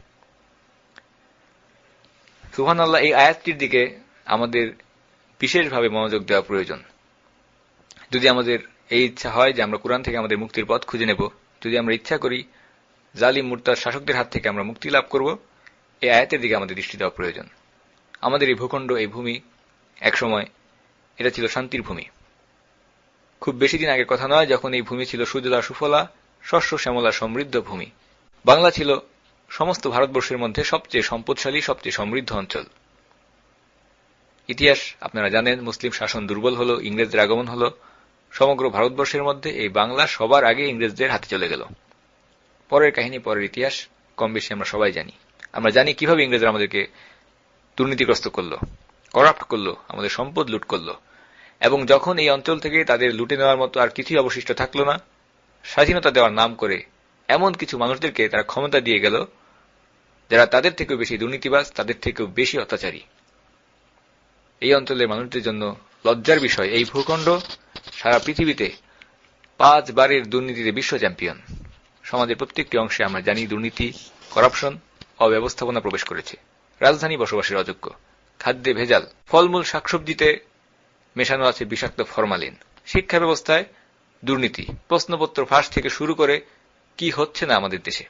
সুবহানাল্লাহ, এই আয়াতটির দিকে আমাদের বিশেষভাবে মনোযোগ দেওয়া প্রয়োজন। যদি আমাদের এই ইচ্ছা হয় যে আমরা কোরআন থেকে আমাদের মুক্তির পথ খুঁজে নেব, যদি আমরা ইচ্ছা করি জালিম মুরতাদ শাসকদের হাত থেকে আমরা মুক্তি লাভ করব, এই আয়াতের দিকে আমাদের দৃষ্টি দেওয়া প্রয়োজন। আমাদের এই ভূখণ্ড, এই ভূমি একসময় এটা ছিল শান্তির ভূমি। খুব বেশি দিন আগের কথা নয় যখন এই ভূমি ছিল সুজলা সুফলা, শস্য শ্যামলা সমৃদ্ধ ভূমি। বাংলা ছিল সমস্ত ভারতবর্ষের মধ্যে সবচেয়ে সম্পদশালী, সবচেয়ে সমৃদ্ধ অঞ্চল। ইতিহাস আপনারা জানেন, মুসলিম শাসন দুর্বল হল, ইংরেজদের আগমন হল, সমগ্র ভারতবর্ষের মধ্যে এই বাংলা সবার আগে ইংরেজদের হাতে চলে গেল। পরের কাহিনী, পরের ইতিহাস কম বেশি আমরা সবাই জানি। আমরা জানি কিভাবে ইংরেজরা আমাদেরকে দুর্নীতিগ্রস্ত করল, করাপ্ট করল, আমাদের সম্পদ লুট করল, এবং যখন এই অঞ্চল থেকে তাদের লুটে নেওয়ার মতো আর কিছুই অবশিষ্ট থাকল না, স্বাধীনতা দেওয়ার নাম করে এমন কিছু মানুষদেরকে তারা ক্ষমতা দিয়ে গেল যারা তাদের থেকেও বেশি দুর্নীতিবাজ, তাদের থেকেও বেশি অত্যাচারী। এই অঞ্চলের মানুষদের জন্য লজ্জার বিষয়, এই ভূখণ্ড সারা পৃথিবীতে 5 বারের দুর্নীতিতে বিশ্ব চ্যাম্পিয়ন। সমাজের প্রত্যেকটি অংশে আমরা জানি দুর্নীতি, করাপশন, অব্যবস্থাপনা প্রবেশ করেছে। রাজধানী বসবাসের অযোগ্য, খাদ্যে ভেজাল, ফলমূল শাকসবজিতে মেশানো আছে বিষাক্ত ফরমালিন, শিক্ষা ব্যবস্থায় দুর্নীতি, প্রশ্নপত্র ফাঁস থেকে শুরু করে কি হচ্ছে না আমাদের দেশে।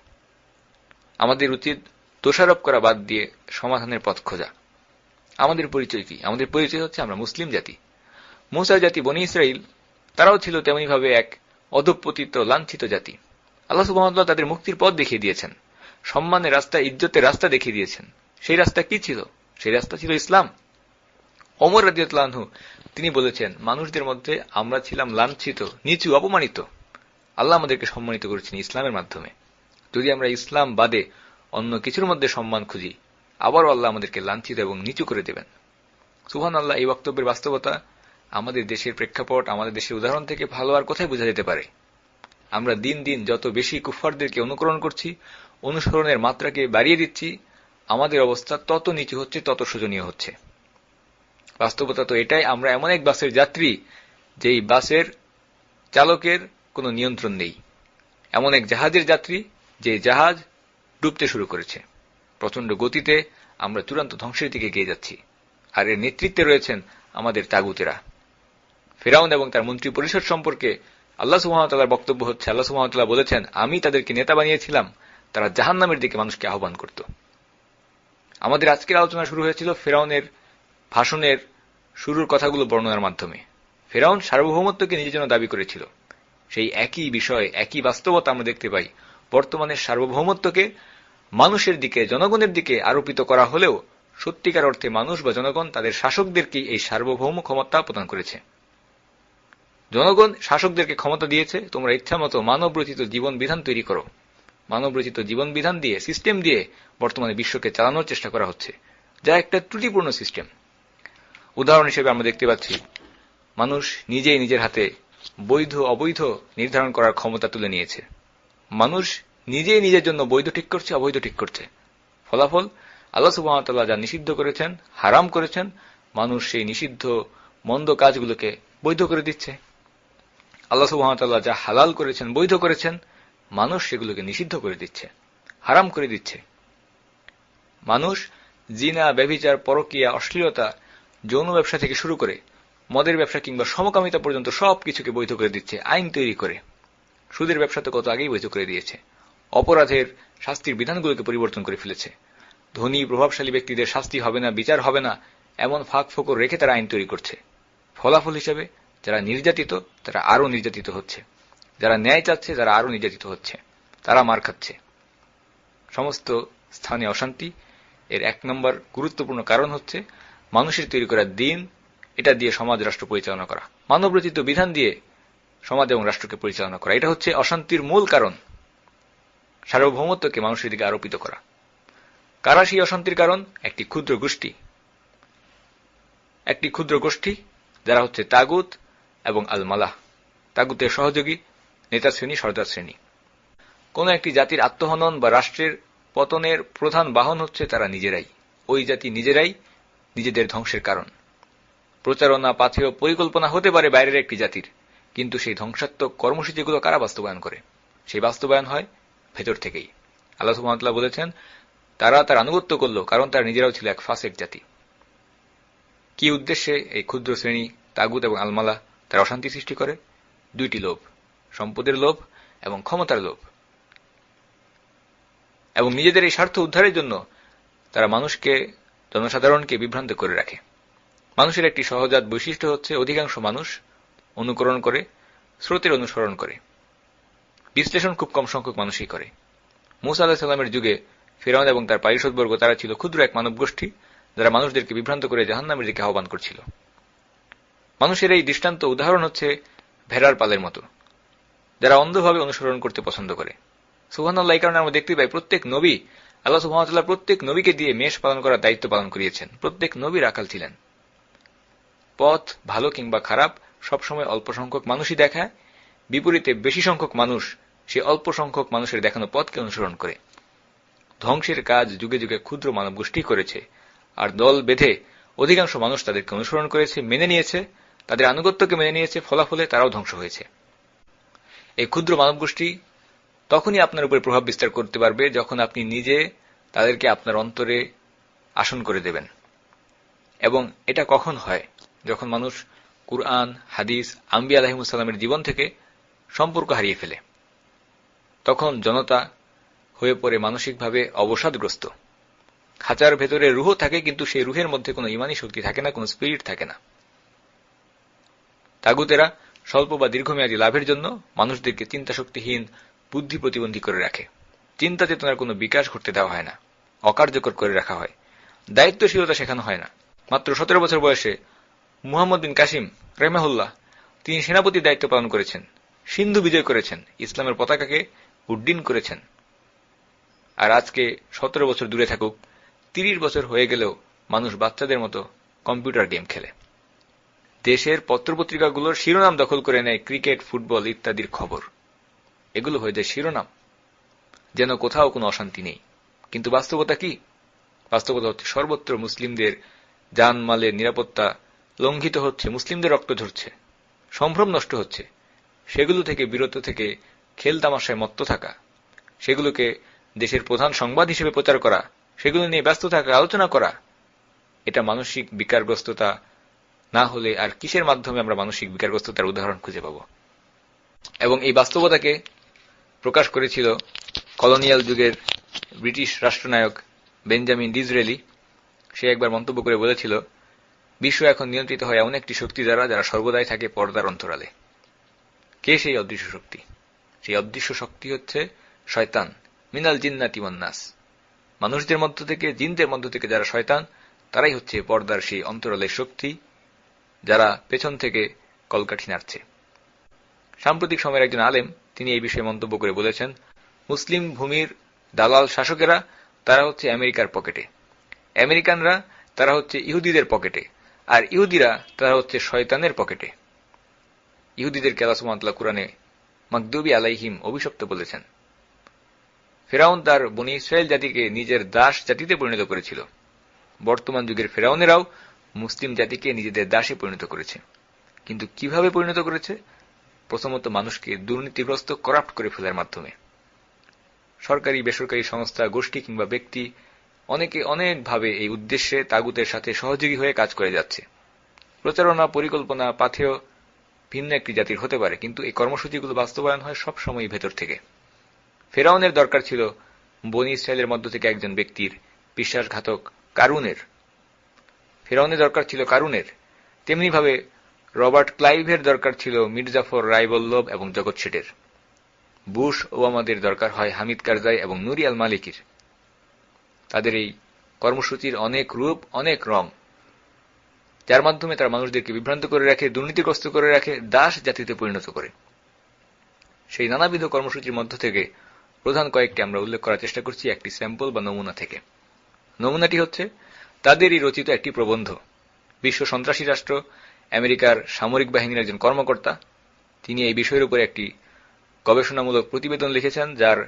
আমাদের উচিত দোষারোপ করা বাদ দিয়ে সমাধানের পথ খোঁজা। আমাদের পরিচয় কি? আমাদের পরিচয় হচ্ছে আমরা মুসলিম জাতি। মুসার জাতি বনী ইসরাইল, তারাও ছিল তেমনিভাবে এক অধঃপতিত লাঞ্ছিত জাতি। আল্লাহ সুবহানাহু ওয়া তাআলা তাদের মুক্তির পথ দেখিয়ে দিয়েছেন, সম্মানের রাস্তা, ইজ্জতের রাস্তা দেখিয়ে দিয়েছেন। সেই রাস্তা কি ছিল? সেই রাস্তা ছিল ইসলাম। ওমর রাদিয়াল্লাহু আনহু তিনি বলেছেন, মানুষদের মধ্যে আমরা ছিলাম লাঞ্ছিত, নিচু, অপমানিত। আল্লাহ আমাদেরকে সম্মানিত করেছেন ইসলামের মাধ্যমে। যদি আমরা ইসলাম বাদে অন্য কিছুর মধ্যে সম্মান খুঁজি, আবারও আল্লাহ আমাদেরকে লাঞ্ছিত এবং নিচু করে দেবেন। সুবহানাল্লাহ, এই বক্তব্যের বাস্তবতা আমাদের দেশের প্রেক্ষাপট, আমাদের দেশের উদাহরণ থেকে ভালো আর কোথায় বোঝা যেতে পারে। আমরা দিন দিন যত বেশি কুফফারদেরকে অনুকরণ করছি, অনুসরণের মাত্রাকে বাড়িয়ে দিচ্ছি, আমাদের অবস্থা তত নিচু হচ্ছে, তত শোচনীয় হচ্ছে। বাস্তবতা তো এটাই, আমরা এমন এক বাসের যাত্রী যেই বাসের চালকের কোনো নিয়ন্ত্রণ নেই, এমন এক জাহাজের যাত্রী যে জাহাজ ডুবতে শুরু করেছে। প্রচন্ড গতিতে আমরা চূড়ান্ত ধ্বংসের দিকে এগিয়ে যাচ্ছি, আর এর নেতৃত্বে রয়েছেন আমাদের তাগুতেরা। ফিরআউন এবং তার মন্ত্রী পরিষদ সম্পর্কে আল্লাহ সুবহানাহু ওয়া তাআলার বক্তব্য হচ্ছে, আল্লাহ সুবহানাহু ওয়া তাআলা বলেছেন, আমি তাদেরকে নেতা বানিয়েছিলাম, তারা জাহান্নামের দিকে মানুষকে আহ্বান করত। আমাদের আজকের আলোচনা শুরু হয়েছিল ফিরআউনের ভাষণের শুরুর কথাগুলো বর্ণনার মাধ্যমে। ফিরআউন সার্বভৌমত্বকে নিজের জন্য দাবি করেছিল। সেই একই বিষয়, একই বাস্তবতা আমরা দেখতে পাই। বর্তমানে সার্বভৌমত্বকে মানুষের দিকে, জনগণের দিকে আরোপিত করা হলেও সত্যিকার অর্থে মানুষ বা জনগণ তাদের শাসকদেরকে এই সার্বভৌম ক্ষমতা প্রদান করেছে। জনগণ শাসকদেরকে ক্ষমতা দিয়েছে, তোমরা ইচ্ছামতো মানব রচিত জীবন বিধান তৈরি করো। মানব রচিত জীবন বিধান দিয়ে, সিস্টেম দিয়ে বর্তমানে বিশ্বকে চালানোর চেষ্টা করা হচ্ছে, যা একটা ত্রুটিপূর্ণ সিস্টেম। উদাহরণ হিসেবে আমরা দেখতে পাচ্ছি, মানুষ নিজেই নিজের হাতে বৈধ অবৈধ নির্ধারণ করার ক্ষমতা তুলে নিয়েছে। মানুষ নিজেই নিজের জন্য বৈধ ঠিক করছে, অবৈধ ঠিক করছে। ফলাফল, আল্লাহ সুবহানাহু ওয়া তাআলা যা নিষিদ্ধ করেছেন, হারাম করেছেন, মানুষ সেই নিষিদ্ধ মন্দ কাজগুলোকে বৈধ করে দিচ্ছে। আল্লাহ সুবহানাহু ওয়া তাআলা যা হালাল করেছেন, বৈধ করেছেন, মানুষ সেগুলোকে নিষিদ্ধ করে দিচ্ছে, হারাম করে দিচ্ছে। মানুষ জিনা, ব্যভিচার, পরকীয়া, অশ্লীলতা, যৌন ব্যবসা থেকে শুরু করে মদের ব্যবসা কিংবা সমকামিতা পর্যন্ত সবকিছুকে বৈধ করে দিচ্ছে আইন তৈরি করে। সুদের ব্যবসা তো কত আগেই বৈধ করে দিয়েছে। অপরাধের শাস্তির বিধানগুলোকে পরিবর্তন করে ফেলেছে। ধনী প্রভাবশালী ব্যক্তিদের শাস্তি হবে না, বিচার হবে না, এমন ফাঁক ফোকর রেখে তারা আইন তৈরি করছে। ফলাফল হিসেবে যারা নির্যাতিত তারা আরো নির্যাতিত হচ্ছে, যারা ন্যায় চাচ্ছে তারা আরো নির্যাতিত হচ্ছে, তারা মার খাচ্ছে। সমস্ত স্থানে অশান্তি এর 1 নম্বর গুরুত্বপূর্ণ কারণ হচ্ছে মানুষের তৈরি করা দিন, এটা দিয়ে সমাজ রাষ্ট্র পরিচালনা করা, মানবরচিত বিধান দিয়ে সমাজ এবং রাষ্ট্রকে পরিচালনা করা। এটা হচ্ছে অশান্তির মূল কারণ, সার্বভৌমত্বকে মানুষের দিকে আরোপিত করা। কারা সেই অশান্তির কারণ? একটি ক্ষুদ্র গোষ্ঠী যারা হচ্ছে তাগুত এবং আল মালাহ, তাগুতের সহযোগী, নেতা শ্রেণী, সর্দার শ্রেণী। কোন একটি জাতির আত্মহনন বা রাষ্ট্রের পতনের প্রধান বাহন হচ্ছে তারা নিজেরাই। ওই জাতি নিজেরাই নিজেদের ধ্বংসের কারণ। প্রচারণা, পাথেয়, পরিকল্পনা হতে পারে বাইরের একটি জাতির, কিন্তু সেই ধ্বংসাত্মক কর্মসূচিগুলো কারা বাস্তবায়ন করে? সেই বাস্তবায়ন হয় ভেতর থেকেই। আল্লাহ সুবহানাহু ওয়া তাআলা বলেছেন, তারা তার আনুগত্য করল কারণ তার নিজেরাও ছিল এক ফাসেক জাতি। কি উদ্দেশ্যে এই ক্ষুদ্র শ্রেণী তাগুত এবং আলমালা তারা অশান্তি সৃষ্টি করে? দুইটি লোভ, সম্পদের লোভ এবং ক্ষমতার লোভ। এবং নিজেদের এই স্বার্থ উদ্ধারের জন্য তারা মানুষকে, জনসাধারণকে বিভ্রান্ত করে রাখে। মানুষের একটি সহজাত বৈশিষ্ট্য হচ্ছে অধিকাংশ মানুষ অনুকরণ করে, স্রোতের অনুসরণ করে। বিশ্লেষণ খুব কম সংখ্যক মানুষই করে। মূসা আলাইহিস সালামের যুগে ফিরআউন এবং তার পারিষদবর্গ তারা ছিল ক্ষুদ্র এক মানব গোষ্ঠী, যারা মানুষদেরকে বিভ্রান্ত করে জাহান্নামের দিকে আহ্বান করছিল। মানুষের এই দৃষ্টান্ত উদাহরণ হচ্ছে ভেড়ার পালের মতো, যারা অন্ধভাবে অনুসরণ করতে পছন্দ করে। সুবহানাল্লাহ, এই কারণে আমরা দেখতে পাই প্রত্যেক নবী, আল্লাহ সুবহানাহু ওয়া তাআলা প্রত্যেক নবীকে দিয়ে মেষ পালন করার দায়িত্ব পালন করিয়েছেন। প্রত্যেক নবী রাখাল ছিলেন। পথ ভালো কিংবা খারাপ সবসময় অল্প সংখ্যক মানুষই দেখায়, বিপরীতে বেশি সংখ্যক মানুষ সে অল্প সংখ্যক মানুষের দেখানো পথকে অনুসরণ করে। ধ্বংসের কাজ যুগে যুগে ক্ষুদ্র মানব গোষ্ঠী করেছে, আর দল বেঁধে অধিকাংশ মানুষ তাদেরকে অনুসরণ করেছে, মেনে নিয়েছে, তাদের আনুগত্যকে মেনে নিয়েছে, ফলাফলে তারাও ধ্বংস হয়েছে। এই ক্ষুদ্র মানব গোষ্ঠী তখনই আপনার উপরে প্রভাব বিস্তার করতে পারবে যখন আপনি নিজে তাদেরকে আপনার অন্তরে আসন করে দেবেন। এবং এটা কখন হয়? যখন মানুষ কুরআন, হাদিস, আম্বিয়া আলাইহিমুস সালামের জীবন থেকে সম্পর্ক হারিয়ে ফেলে। তখন জনতা হয়ে পড়ে মানসিকভাবে অবসাদগ্রস্ত। খাঁচার ভেতরে রুহ থাকে, কিন্তু সেই রুহের মধ্যে কোনো ইমানি শক্তি থাকে না, কোনো স্পিরিট থাকে না। তাগুতেরা স্বল্প বা দীর্ঘমেয়াদী লাভের জন্য মানুষদেরকে চিন্তাশক্তিহীন, বুদ্ধি প্রতিবন্ধী করে রাখে। চিন্তা চেতনার কোনো বিকাশ ঘটতে দেওয়া হয় না, অকার্যকর করে রাখা হয়, দায়িত্বশীলতা শেখানো হয় না। মাত্র 17 বছর বয়সে মুহাম্মদ বিন কাসিম রাহিমাহুল্লাহ তিনি সেনাপতির দায়িত্ব পালন করেছেন, সিন্ধু বিজয় করেছেন, ইসলামের পতাকাকে উড্ডীন করেছেন। আর আজকে 17 বছর দূরে থাকুক, 30 বছর হয়ে গেলেও মানুষ বাচ্চাদের মতো কম্পিউটার গেম খেলে। দেশের পত্রপত্রিকাগুলোর শিরোনাম দখল করে নেয় ক্রিকেট, ফুটবল ইত্যাদির খবর। এগুলো হয়ে যায় শিরোনাম, যেন কোথাও কোনো অশান্তি নেই। কিন্তু বাস্তবতা কি? বাস্তবতা হচ্ছে সর্বত্র মুসলিমদের জানমালের নিরাপত্তা লঙ্ঘিত হচ্ছে, মুসলিমদের রক্ত ঝরছে, সম্ভ্রম নষ্ট হচ্ছে। সেগুলো থেকে বিরত থেকে খেলতামাশায় মত্ত থাকা, সেগুলোকে দেশের প্রধান সংবাদ হিসেবে প্রচার করা, সেগুলো নিয়ে ব্যস্ত থাকা, আলোচনা করা, এটা মানসিক বিকারগ্রস্ততা না হলে আর কিসের মাধ্যমে আমরা মানসিক বিকারগ্রস্ততার উদাহরণ খুঁজে পাব? এবং এই বাস্তবতাকে প্রকাশ করেছিল কলোনিয়াল যুগের ব্রিটিশ রাষ্ট্রনায়ক বেঞ্জামিন ডিজরেলি। সে একবার মন্তব্য করে বলেছিল, বিশ্ব এখন নিয়ন্ত্রিত হয় এমন একটি শক্তি দ্বারা, যারা সর্বদাই থাকে পর্দার অন্তরালে। কে সেই অদৃশ্য শক্তি? সেই অদৃশ্য শক্তি হচ্ছে শয়তান, মিনাল জিন্নাতি ওয়ান নাস। মানুষদের মধ্য থেকে, জিনদের মধ্য থেকে যারা শয়তান, তারাই হচ্ছে পর্দার সেই অন্তরালের শক্তি, যারা পেছন থেকে কলকাঠি নাড়ছে। সাম্প্রতিক সময়ের একজন আলেম তিনি এই বিষয়ে মন্তব্য করে বলেছেন, মুসলিম ভূমির দালাল শাসকেরা তারা হচ্ছে আমেরিকার পকেটে, আমেরিকানরা তারা হচ্ছে ইহুদিদের পকেটে, আর ইহুদিরা তারা হচ্ছে শয়তানের পকেটে। ইহুদিদেরকে আল্লাহ সুবহানাহু ওয়া তাআলা কুরআনে মাগদুবি আলাইহিম অভিশপ্ত বলেছেন। ফিরআউন তার বনী ইসরাইল জাতিকে নিজের দাস জাতিতে পরিণত করেছিল। বর্তমান যুগের ফিরআউনেরাও মুসলিম জাতিকে নিজেদের দাসে পরিণত করেছে। কিন্তু কিভাবে পরিণত করেছে? প্রথমত মানুষকে দুর্নীতিগ্রস্ত, করাপ্ট করে ফেলার মাধ্যমে। সরকারি, বেসরকারি সংস্থা, গোষ্ঠী কিংবা ব্যক্তি অনেকে অনেকভাবে এই উদ্দেশ্যে তাগুতের সাথে সহযোগী হয়ে কাজ করে যাচ্ছে। প্রচারণা, পরিকল্পনা, পাথেয় ভিন্ন একটি জাতির হতে পারে, কিন্তু এই কর্মসূচিগুলো বাস্তবায়ন হয় সবসময় ভেতর থেকে। ফিরআউনের দরকার ছিল বনী ইসরায়েলের মধ্য থেকে একজন ব্যক্তির, বিশ্বাসঘাতক কারুনের। ফিরআউনের দরকার ছিল কারুনের। তেমনিভাবে রবার্ট ক্লাইভের দরকার ছিল মির্জাফর, রায়বল্লভ এবং জগৎ শেঠের। বুশ ওবামাদের দরকার হয় হামিদ কারজাই এবং নুরি আল মালিকির। তাদের এই কর্মসূচির অনেক রূপ, অনেক রং, যার মাধ্যমে তারা মানুষদেরকে বিভ্রান্ত করে রাখে, দুর্নীতিগ্রস্ত করে রাখে, দাস জাতিতে পরিণত করে। সেই নানাবিধ কর্মসূচির মধ্য থেকে প্রধান কয়েকটি আমরা উল্লেখ করার চেষ্টা করছি একটি স্যাম্পল বা নমুনা থেকে। নমুনাটি হচ্ছে তাদেরই রচিত একটি প্রবন্ধ। বিশ্ব সন্ত্রাসী রাষ্ট্র আমেরিকার সামরিক বাহিনীর একজন কর্মকর্তা তিনি এই বিষয়ের উপরে একটি গবেষণামূলক প্রতিবেদন লিখেছেন, যার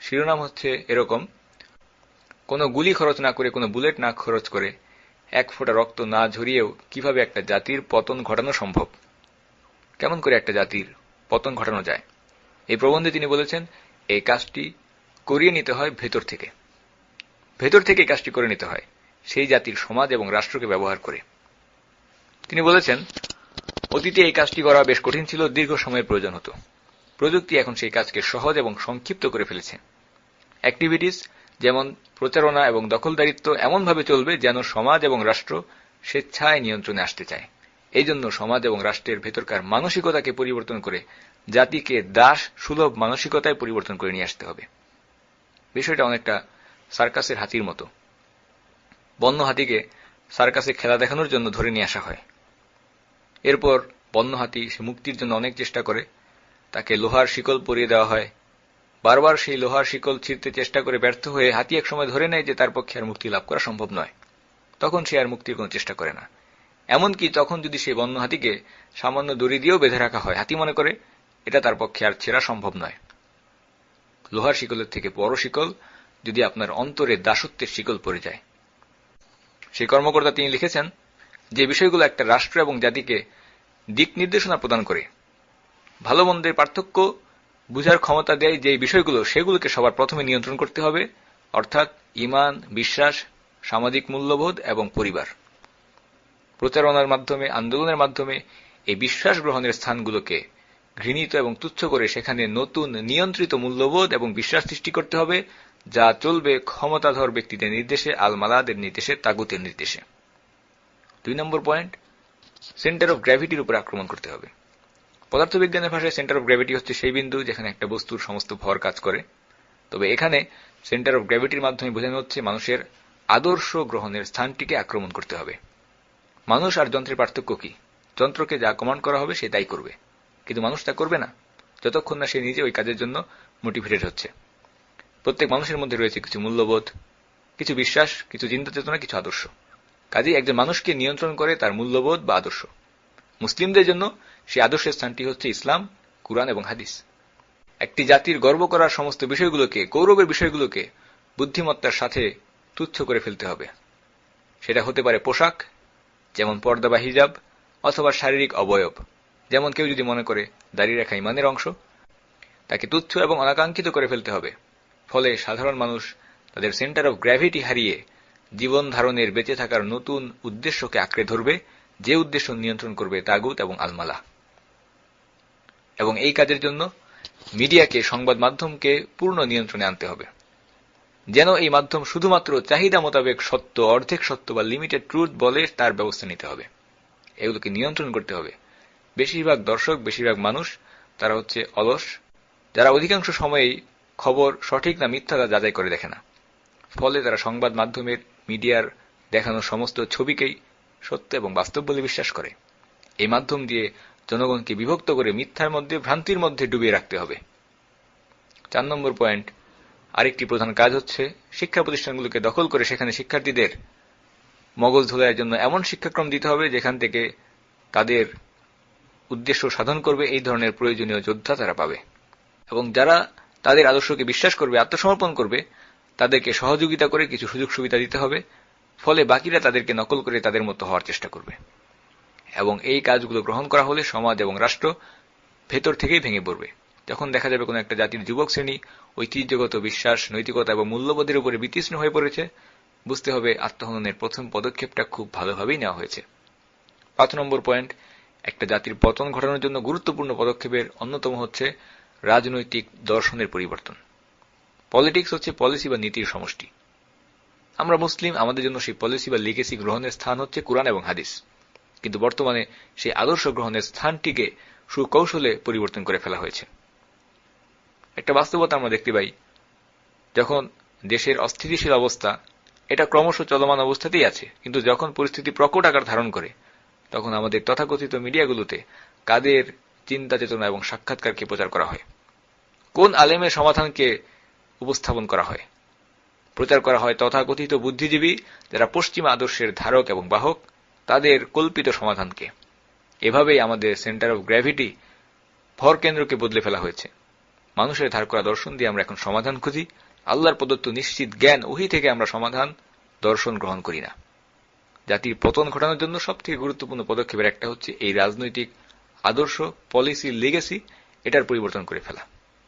শিরোনাম হচ্ছে এরকম: কোনো গুলি খরচ না করে, কোনো বুলেট না খরচ করে, এক ফোঁটা রক্ত না ঝরিয়েও কিভাবে একটা জাতির পতন ঘটানো সম্ভব, কেমন করে একটা জাতির পতন ঘটানো যায়। এই প্রবন্ধে তিনি বলেছেন এই কাজটি করিয়ে নিতে হয় ভেতর থেকে, ভেতর থেকে এই কাজটি করে নিতে হয় সেই জাতির সমাজ এবং রাষ্ট্রকে ব্যবহার করে। তিনি বলেছেন অতীতে এই কাজটি করা বেশ কঠিন ছিল, দীর্ঘ সময়ের প্রয়োজন হতো। প্রযুক্তি এখন সেই কাজকে সহজ এবং সংক্ষিপ্ত করে ফেলেছে। অ্যাক্টিভিটিস যেমন প্রচারণা এবং দখলদারিত্ব এমনভাবে চলবে যেন সমাজ এবং রাষ্ট্র স্বেচ্ছায় নিয়ন্ত্রণে আসতে চায়। এই জন্য সমাজ এবং রাষ্ট্রের ভেতরকার মানসিকতাকে পরিবর্তন করে জাতিকে দাস সুলভ মানসিকতায় পরিবর্তন করে নিয়ে আসতে হবে। বিষয়টা অনেকটা সার্কাসের হাতির মতো। বন্য হাতিকে সার্কাসে খেলা দেখানোর জন্য ধরে নিয়ে আসা হয়। এরপর বন্য হাতি সে মুক্তির জন্য অনেক চেষ্টা করে, তাকে লোহার শিকল পরিয়ে দেওয়া হয়। বারবার সেই লোহার শিকল ছিঁড়তে চেষ্টা করে ব্যর্থ হয়ে হাতি এক সময় ধরে নেয় যে তার পক্ষে আর মুক্তি লাভ করা সম্ভব নয়। তখন সে আর মুক্তির কোনো চেষ্টা করে না। এমনকি তখন যদি সেই বন্য হাতিকে সামান্য দড়ি দিয়েও বেঁধে রাখা হয়, হাতি মনে করে এটা তার পক্ষে আর ছেঁড়া সম্ভব নয়। লোহার শিকলের থেকে বড় শিকল যদি আপনার অন্তরে দাসত্বের শিকল পড়ে যায়। সেই কর্মকর্তা তিনি লিখেছেন যে বিষয়গুলো একটা রাষ্ট্র এবং জাতিকে দিক নির্দেশনা প্রদান করে, ভালো মন্দের পার্থক্য বুঝার ক্ষমতা দেয় যে বিষয়গুলো, সেগুলোকে সবার প্রথমে নিয়ন্ত্রণ করতে হবে, অর্থাৎ ঈমান, বিশ্বাস, সামাজিক মূল্যবোধ এবং পরিবার। প্রচারণার মাধ্যমে, আন্দোলনের মাধ্যমে এই বিশ্বাস গ্রহণের স্থানগুলোকে ঘৃণিত এবং তুচ্ছ করে সেখানে নতুন নিয়ন্ত্রিত মূল্যবোধ এবং বিশ্বাস সৃষ্টি করতে হবে, যা চলবে ক্ষমতাধর ব্যক্তিদের নির্দেশে, আল মালাদের নির্দেশে, তাগুতের নির্দেশে। 2 নম্বর পয়েন্ট, সেন্টার অফ গ্র্যাভিটির উপর আক্রমণ করতে হবে। পদার্থবিজ্ঞানের ভাষায় সেন্টার অফ গ্র্যাভিটি হচ্ছে সেই বিন্দু যেখানে একটা বস্তুর সমস্ত ভর কাজ করে। তবে এখানে সেন্টার অফ গ্র্যাভিটির মাধ্যমে বোঝানো হচ্ছে মানুষের আদর্শ গ্রহণের স্থানটিকে আক্রমণ করতে হবে। মানুষ আর যন্ত্রের পার্থক্য কি? যন্ত্রকে যা কমান্ড করা হবে সে তাই করবে, কিন্তু মানুষ তা করবে না যতক্ষণ না সে নিজে ওই কাজের জন্য মোটিভেটেড হচ্ছে। প্রত্যেক মানুষের মধ্যে রয়েছে কিছু মূল্যবোধ, কিছু বিশ্বাস, কিছু চিন্তা চেতনা, কিছু আদর্শ। কাজেই একজন মানুষকে নিয়ন্ত্রণ করে তার মূল্যবোধ বা আদর্শ। মুসলিমদের জন্য সেই আদর্শের স্থানটি হচ্ছে ইসলাম, কুরআন এবং হাদিস। একটি জাতির গর্ব করার সমস্ত বিষয়গুলোকে, গৌরবের বিষয়গুলোকে বুদ্ধিমত্তার সাথে তুচ্ছ করে ফেলতে হবে। সেটা হতে পারে পোশাক, যেমন পর্দা বা হিজাব, অথবা শারীরিক অবয়ব, যেমন কেউ যদি মনে করে দাড়ি রাখা ঈমানের অংশ, তাকে তুচ্ছ এবং অনাকাঙ্ক্ষিত করে ফেলতে হবে। ফলে সাধারণ মানুষ তাদের সেন্টার অফ গ্র্যাভিটি হারিয়ে জীবন ধারণের, বেঁচে থাকার নতুন উদ্দেশ্যকে আঁকড়ে ধরবে, যে উদ্দেশ্য নিয়ন্ত্রণ করবে তাগুত এবং আলমালা। এবং এই কাজের জন্য মিডিয়াকে, সংবাদ মাধ্যমকে পূর্ণ নিয়ন্ত্রণে আনতে হবে, যেন এই মাধ্যম শুধুমাত্র চাহিদা মোতাবেক সত্য, অর্ধেক সত্য বা লিমিটেড ট্রুথ বলে তার ব্যবস্থা নিতে হবে। এগুলোকে নিয়ন্ত্রণ করতে হবে। বেশিরভাগ দর্শক, বেশিরভাগ মানুষ তারা হচ্ছে অলস, যারা অধিকাংশ সময়েই খবর সঠিক না মিথ্যা তা যাচাই করে দেখে না। ফলে তারা সংবাদ মাধ্যমের, মিডিয়ার দেখানো সমস্ত ছবিকেই সত্য এবং বাস্তব বলে বিশ্বাস করে। এই মাধ্যম দিয়ে জনগণকে বিভক্ত করে মিথ্যার মধ্যে, ভ্রান্তির মধ্যে ডুবিয়ে রাখতে হবে। 4 নম্বর পয়েন্ট, আরেকটি প্রধান কাজ হচ্ছে শিক্ষা প্রতিষ্ঠানগুলোকে দখল করে সেখানে শিক্ষার্থীদের মগজ ধোলাইয়ের জন্য এমন শিক্ষাক্রম দিতে হবে যেখান থেকে তাদের উদ্দেশ্য সাধন করবে এই ধরনের প্রয়োজনীয় যোদ্ধা তারা পাবে। এবং যারা তাদের আদর্শকে বিশ্বাস করবে, আত্মসমর্পণ করবে, তাদেরকে সহযোগিতা করে কিছু সুযোগ সুবিধা দিতে হবে। ফলে বাকিরা তাদেরকে নকল করে তাদের মতো হওয়ার চেষ্টা করবে। এবং এই কাজগুলো গ্রহণ করা হলে সমাজ এবং রাষ্ট্র ভেতর থেকেই ভেঙে পড়বে। যখন দেখা যাবে কোনো একটা জাতির যুবক শ্রেণী ঐতিহ্যগত বিশ্বাস, নৈতিকতা এবং মূল্যবোধের উপরে বিতৃষ্ণ হয়ে পড়েছে, বুঝতে হবে আত্মহননের প্রথম পদক্ষেপটা খুব ভালোভাবেই নেওয়া হয়েছে। 5 নম্বর পয়েন্ট, একটা জাতির পতন ঘটানোর জন্য গুরুত্বপূর্ণ পদক্ষেপের অন্যতম হচ্ছে রাজনৈতিক দর্শনের পরিবর্তন। পলিটিক্স হচ্ছে পলিসি বা নীতির সমষ্টি। আমরা মুসলিম, আমাদের জন্য সেই পলিসি বা লিগেসি গ্রহণের স্থান হচ্ছে কুরআন এবং হাদিস। কিন্তু বর্তমানে সেই আদর্শ গ্রহণের স্থানটিকে সুকৌশলে পরিবর্তন করে ফেলা হয়েছে। একটা বাস্তবতা আমরা দেখতে পাই, যখন দেশের অস্থিতিশীল অবস্থা, এটা ক্রমশ চলমান অবস্থাতেই আছে, কিন্তু যখন পরিস্থিতি প্রকট আকার ধারণ করে, তখন আমাদের তথাকথিত মিডিয়াগুলোতে কাদের চিন্তা চেতনা এবং সাক্ষাৎকারকে প্রচার করা হয়, কোন আলেমের সমাধানকে উপস্থাপন করা হয়, প্রচার করা হয় তথাকথিত বুদ্ধিজীবী যারা পশ্চিমা আদর্শের ধারক এবং বাহক, তাদের কল্পিত সমাধানকে। এভাবেই আমাদের সেন্টার অফ গ্র্যাভিটি, ভর কেন্দ্রকে বদলে ফেলা হয়েছে। মানুষের ধার করা দর্শন দিয়ে আমরা এখন সমাধান খুঁজি। আল্লাহর প্রদত্ত নিশ্চিত জ্ঞান ওহী থেকে আমরা সমাধান দর্শন গ্রহণ করি না। জাতির পতন ঘটানোর জন্য সবথেকে গুরুত্বপূর্ণ পদক্ষেপের একটা হচ্ছে এই রাজনৈতিক আদর্শ, পলিসি, লিগেসি এটার পরিবর্তন করে ফেলা।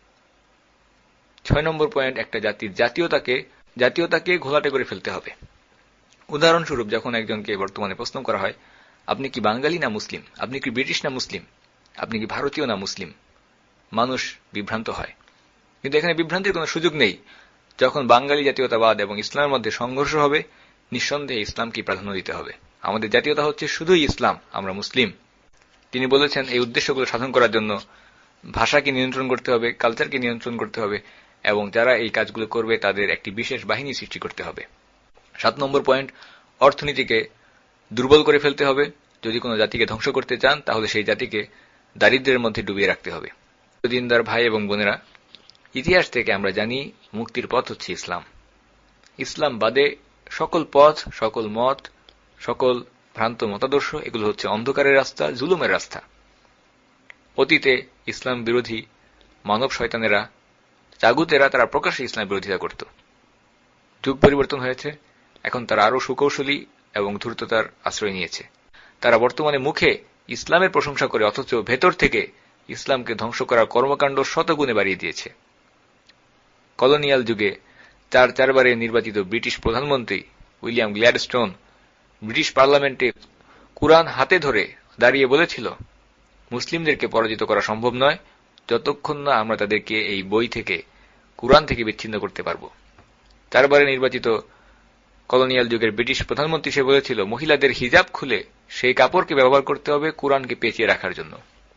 6 নম্বর পয়েন্ট, একটা জাতির জাতীয়তাকে ঘোলাটে করে ফেলতে হবে। উদাহরণস্বরূপ, যখন একজনকে বর্তমানে প্রশ্ন করা হয়, আপনি কি বাঙালি না মুসলিম, আপনি কি ব্রিটিশ না মুসলিম, আপনি কি ভারতীয় না মুসলিম, মানুষ বিভ্রান্ত হয়। কিন্তু এখানে বিভ্রান্তির কোনো সুযোগ নেই। যখন বাঙালি জাতীয়তাবাদ এবং ইসলামের মধ্যে সংঘর্ষ হবে, নিঃসন্দেহে ইসলামকে প্রাধান্য দিতে হবে। আমাদের জাতীয়তা হচ্ছে শুধুই ইসলাম, আমরা মুসলিম। তিনি বলেছেন এই উদ্দেশ্যগুলো সাধন করার জন্য ভাষাকে নিয়ন্ত্রণ করতে হবে, কালচারকে নিয়ন্ত্রণ করতে হবে, এবং যারা এই কাজগুলো করবে তাদের একটি বিশেষ বাহিনী সৃষ্টি করতে হবে। 7 নম্বর পয়েন্ট, অর্থনীতিকে দুর্বল করে ফেলতে হবে। যদি কোনো জাতিকে ধ্বংস করতে চান তাহলে সেই জাতিকে দারিদ্র্যের মধ্যে ডুবিয়ে রাখতে হবে। দিনদার ভাই এবং বোনেরা, ইতিহাস থেকে আমরা জানি মুক্তির পথ হচ্ছে ইসলাম। ইসলাম বাদে সকল পথ, সকল মত, সকল ভ্রান্ত মতাদর্শ এগুলো হচ্ছে অন্ধকারের রাস্তা, জুলুমের রাস্তা। অতীতে ইসলাম বিরোধী মানব শয়তানেরা, জাগুতেরা, তারা প্রকাশ্যে ইসলাম বিরোধিতা করত। যুগ পরিবর্তন হয়েছে, এখন তারা আরো সুকৌশলী এবং ধূর্ততার আশ্রয় নিয়েছে। তারা বর্তমানে মুখে ইসলামের প্রশংসা করে অথচ ভেতর থেকে ইসলামকে ধ্বংস করার কর্মকাণ্ড শতগুণে বাড়িয়ে দিয়েছে। কলোনিয়াল যুগে 4 নির্বাচিত ব্রিটিশ প্রধানমন্ত্রী উইলিয়াম গ্ল্যাডস্টোন ব্রিটিশ পার্লামেন্টে কুরআন হাতে ধরে দাঁড়িয়ে বলেছিল, মুসলিমদেরকে পরাজিত করা সম্ভব নয় যতক্ষণ না আমরা তাদেরকে এই বই থেকে, কুরআন থেকে বিচ্ছিন্ন করতে পারব। 4 নির্বাচিত কলোনিয়াল যুগের ব্রিটিশ প্রধানমন্ত্রী সে বলেছিল, মহিলাদের হিজাব খুলে সেই কাপড়কে ব্যবহার করতে হবে কুরআনকে পেঁচিয়ে রাখার জন্য।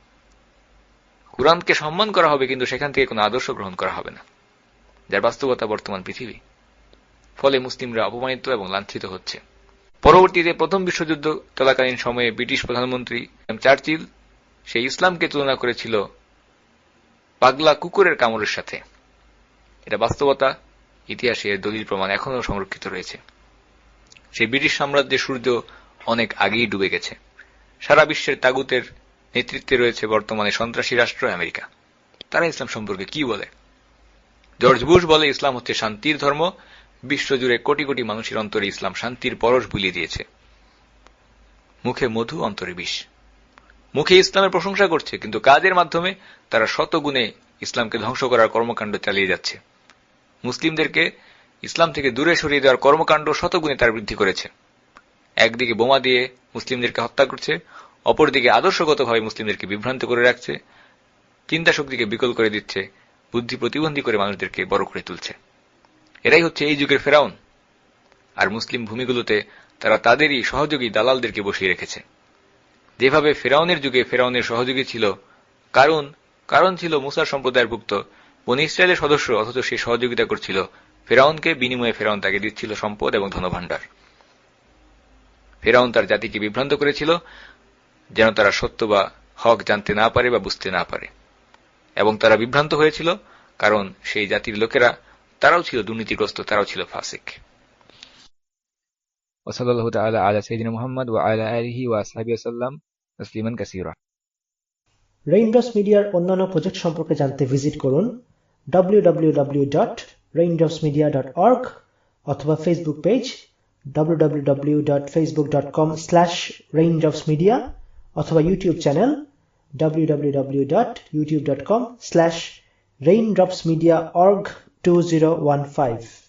কুরআনকে সম্মান করা হবে, কিন্তু সেখান থেকে কোনো আদর্শ গ্রহণ করা হবে না, যার বাস্তবতা বর্তমান পৃথিবী। ফলে মুসলিমরা অপমানিত এবং লাঞ্ছিত হচ্ছে। পরবর্তীতে প্রথম বিশ্বযুদ্ধ চলাকালীন সময়ে ব্রিটিশ প্রধানমন্ত্রী চার্চিল সেই ইসলামকে তুলনা করেছিল পাগলা কুকুরের কামড়ের সাথে। এটা বাস্তবতা, ইতিহাসের দলিল প্রমাণ এখনও সংরক্ষিত রয়েছে। সেই ব্রিটিশ সাম্রাজ্যের সূর্য অনেক আগেই ডুবে গেছে। সারা বিশ্বের তাগুতের নেতৃত্বে রয়েছে বর্তমানে সন্ত্রাসী রাষ্ট্র আমেরিকা। তারা ইসলাম সম্পর্কে কি বলে? জর্জ বুশ বলে ইসলাম হচ্ছে শান্তির ধর্ম। বিশ্বজুড়ে কোটি কোটি মানুষের অন্তরে ইসলাম শান্তির পরশ বুলিয়ে দিয়েছে। মুখে মধু, অন্তরে বিষ। মুখে ইসলামের প্রশংসা করছে, কিন্তু কাজের মাধ্যমে তারা শতগুণে ইসলামকে ধ্বংস করার কর্মকাণ্ড চালিয়ে যাচ্ছে। মুসলিমদেরকে ইসলাম থেকে দূরে সরিয়ে দেওয়ার কর্মকাণ্ড শতগুণে তার বৃদ্ধি করেছে। একদিকে বোমা দিয়ে মুসলিমদেরকে হত্যা করছে, অপরদিকে আদর্শগতভাবে মুসলিমদেরকে বিভ্রান্ত করে রাখছে, চিন্তা শক্তিকে বিকল করে দিচ্ছে, বুদ্ধি প্রতিবন্ধী করে মানুষদেরকে বড় করে তুলছে। এরাই হচ্ছে এই যুগের ফেরাউন। আর মুসলিম ভূমিগুলোতে তারা তাদেরই সহযোগী দালালদেরকে বসিয়ে রেখেছে। যেভাবে ফেরাউনের যুগে ফেরাউনের সহযোগী ছিল কারণ ছিল মুসার সম্প্রদায়ের ভুক্ত বনী ইসরায়েলের সদস্য, অথচ সে সহযোগিতা করছিল ফেরাউনকে, বিনিময়ে ফেরাউন তাকে দিচ্ছিল সম্পদ এবং ধনভাণ্ডার। ফেরাউন তার জাতিকে বিভ্রান্ত করেছিল যেন তারা সত্য বা হক জানতে না পারে বা বুঝতে না পারে, এবং তারা বিভ্রান্ত হয়েছিল কারণ সেই জাতির লোকেরা তারাও ছিল দুর্নীতিগ্রস্ত, তারাও ছিল ফাসিক। ওয়াসাল্লাল্লাহু তাআলা আলা সাইয়্যিদিনা মুহাম্মদ ওয়া আলা আলিহি ওয়া আসহাবিহি ওয়াসাল্লাম তাসলিমান কাসীরা। রেইনড্রপস মিডিয়ার অন্যান্য প্রজেক্ট সম্পর্কে জানতে ভিজিট করুন www.raindropsmedia.org অথবা ফেসবুক পেজ www.facebook.com/raindropsmedia অথবা ইউটিউব চ্যানেল www.youtube.com/raindropsmediaorg2015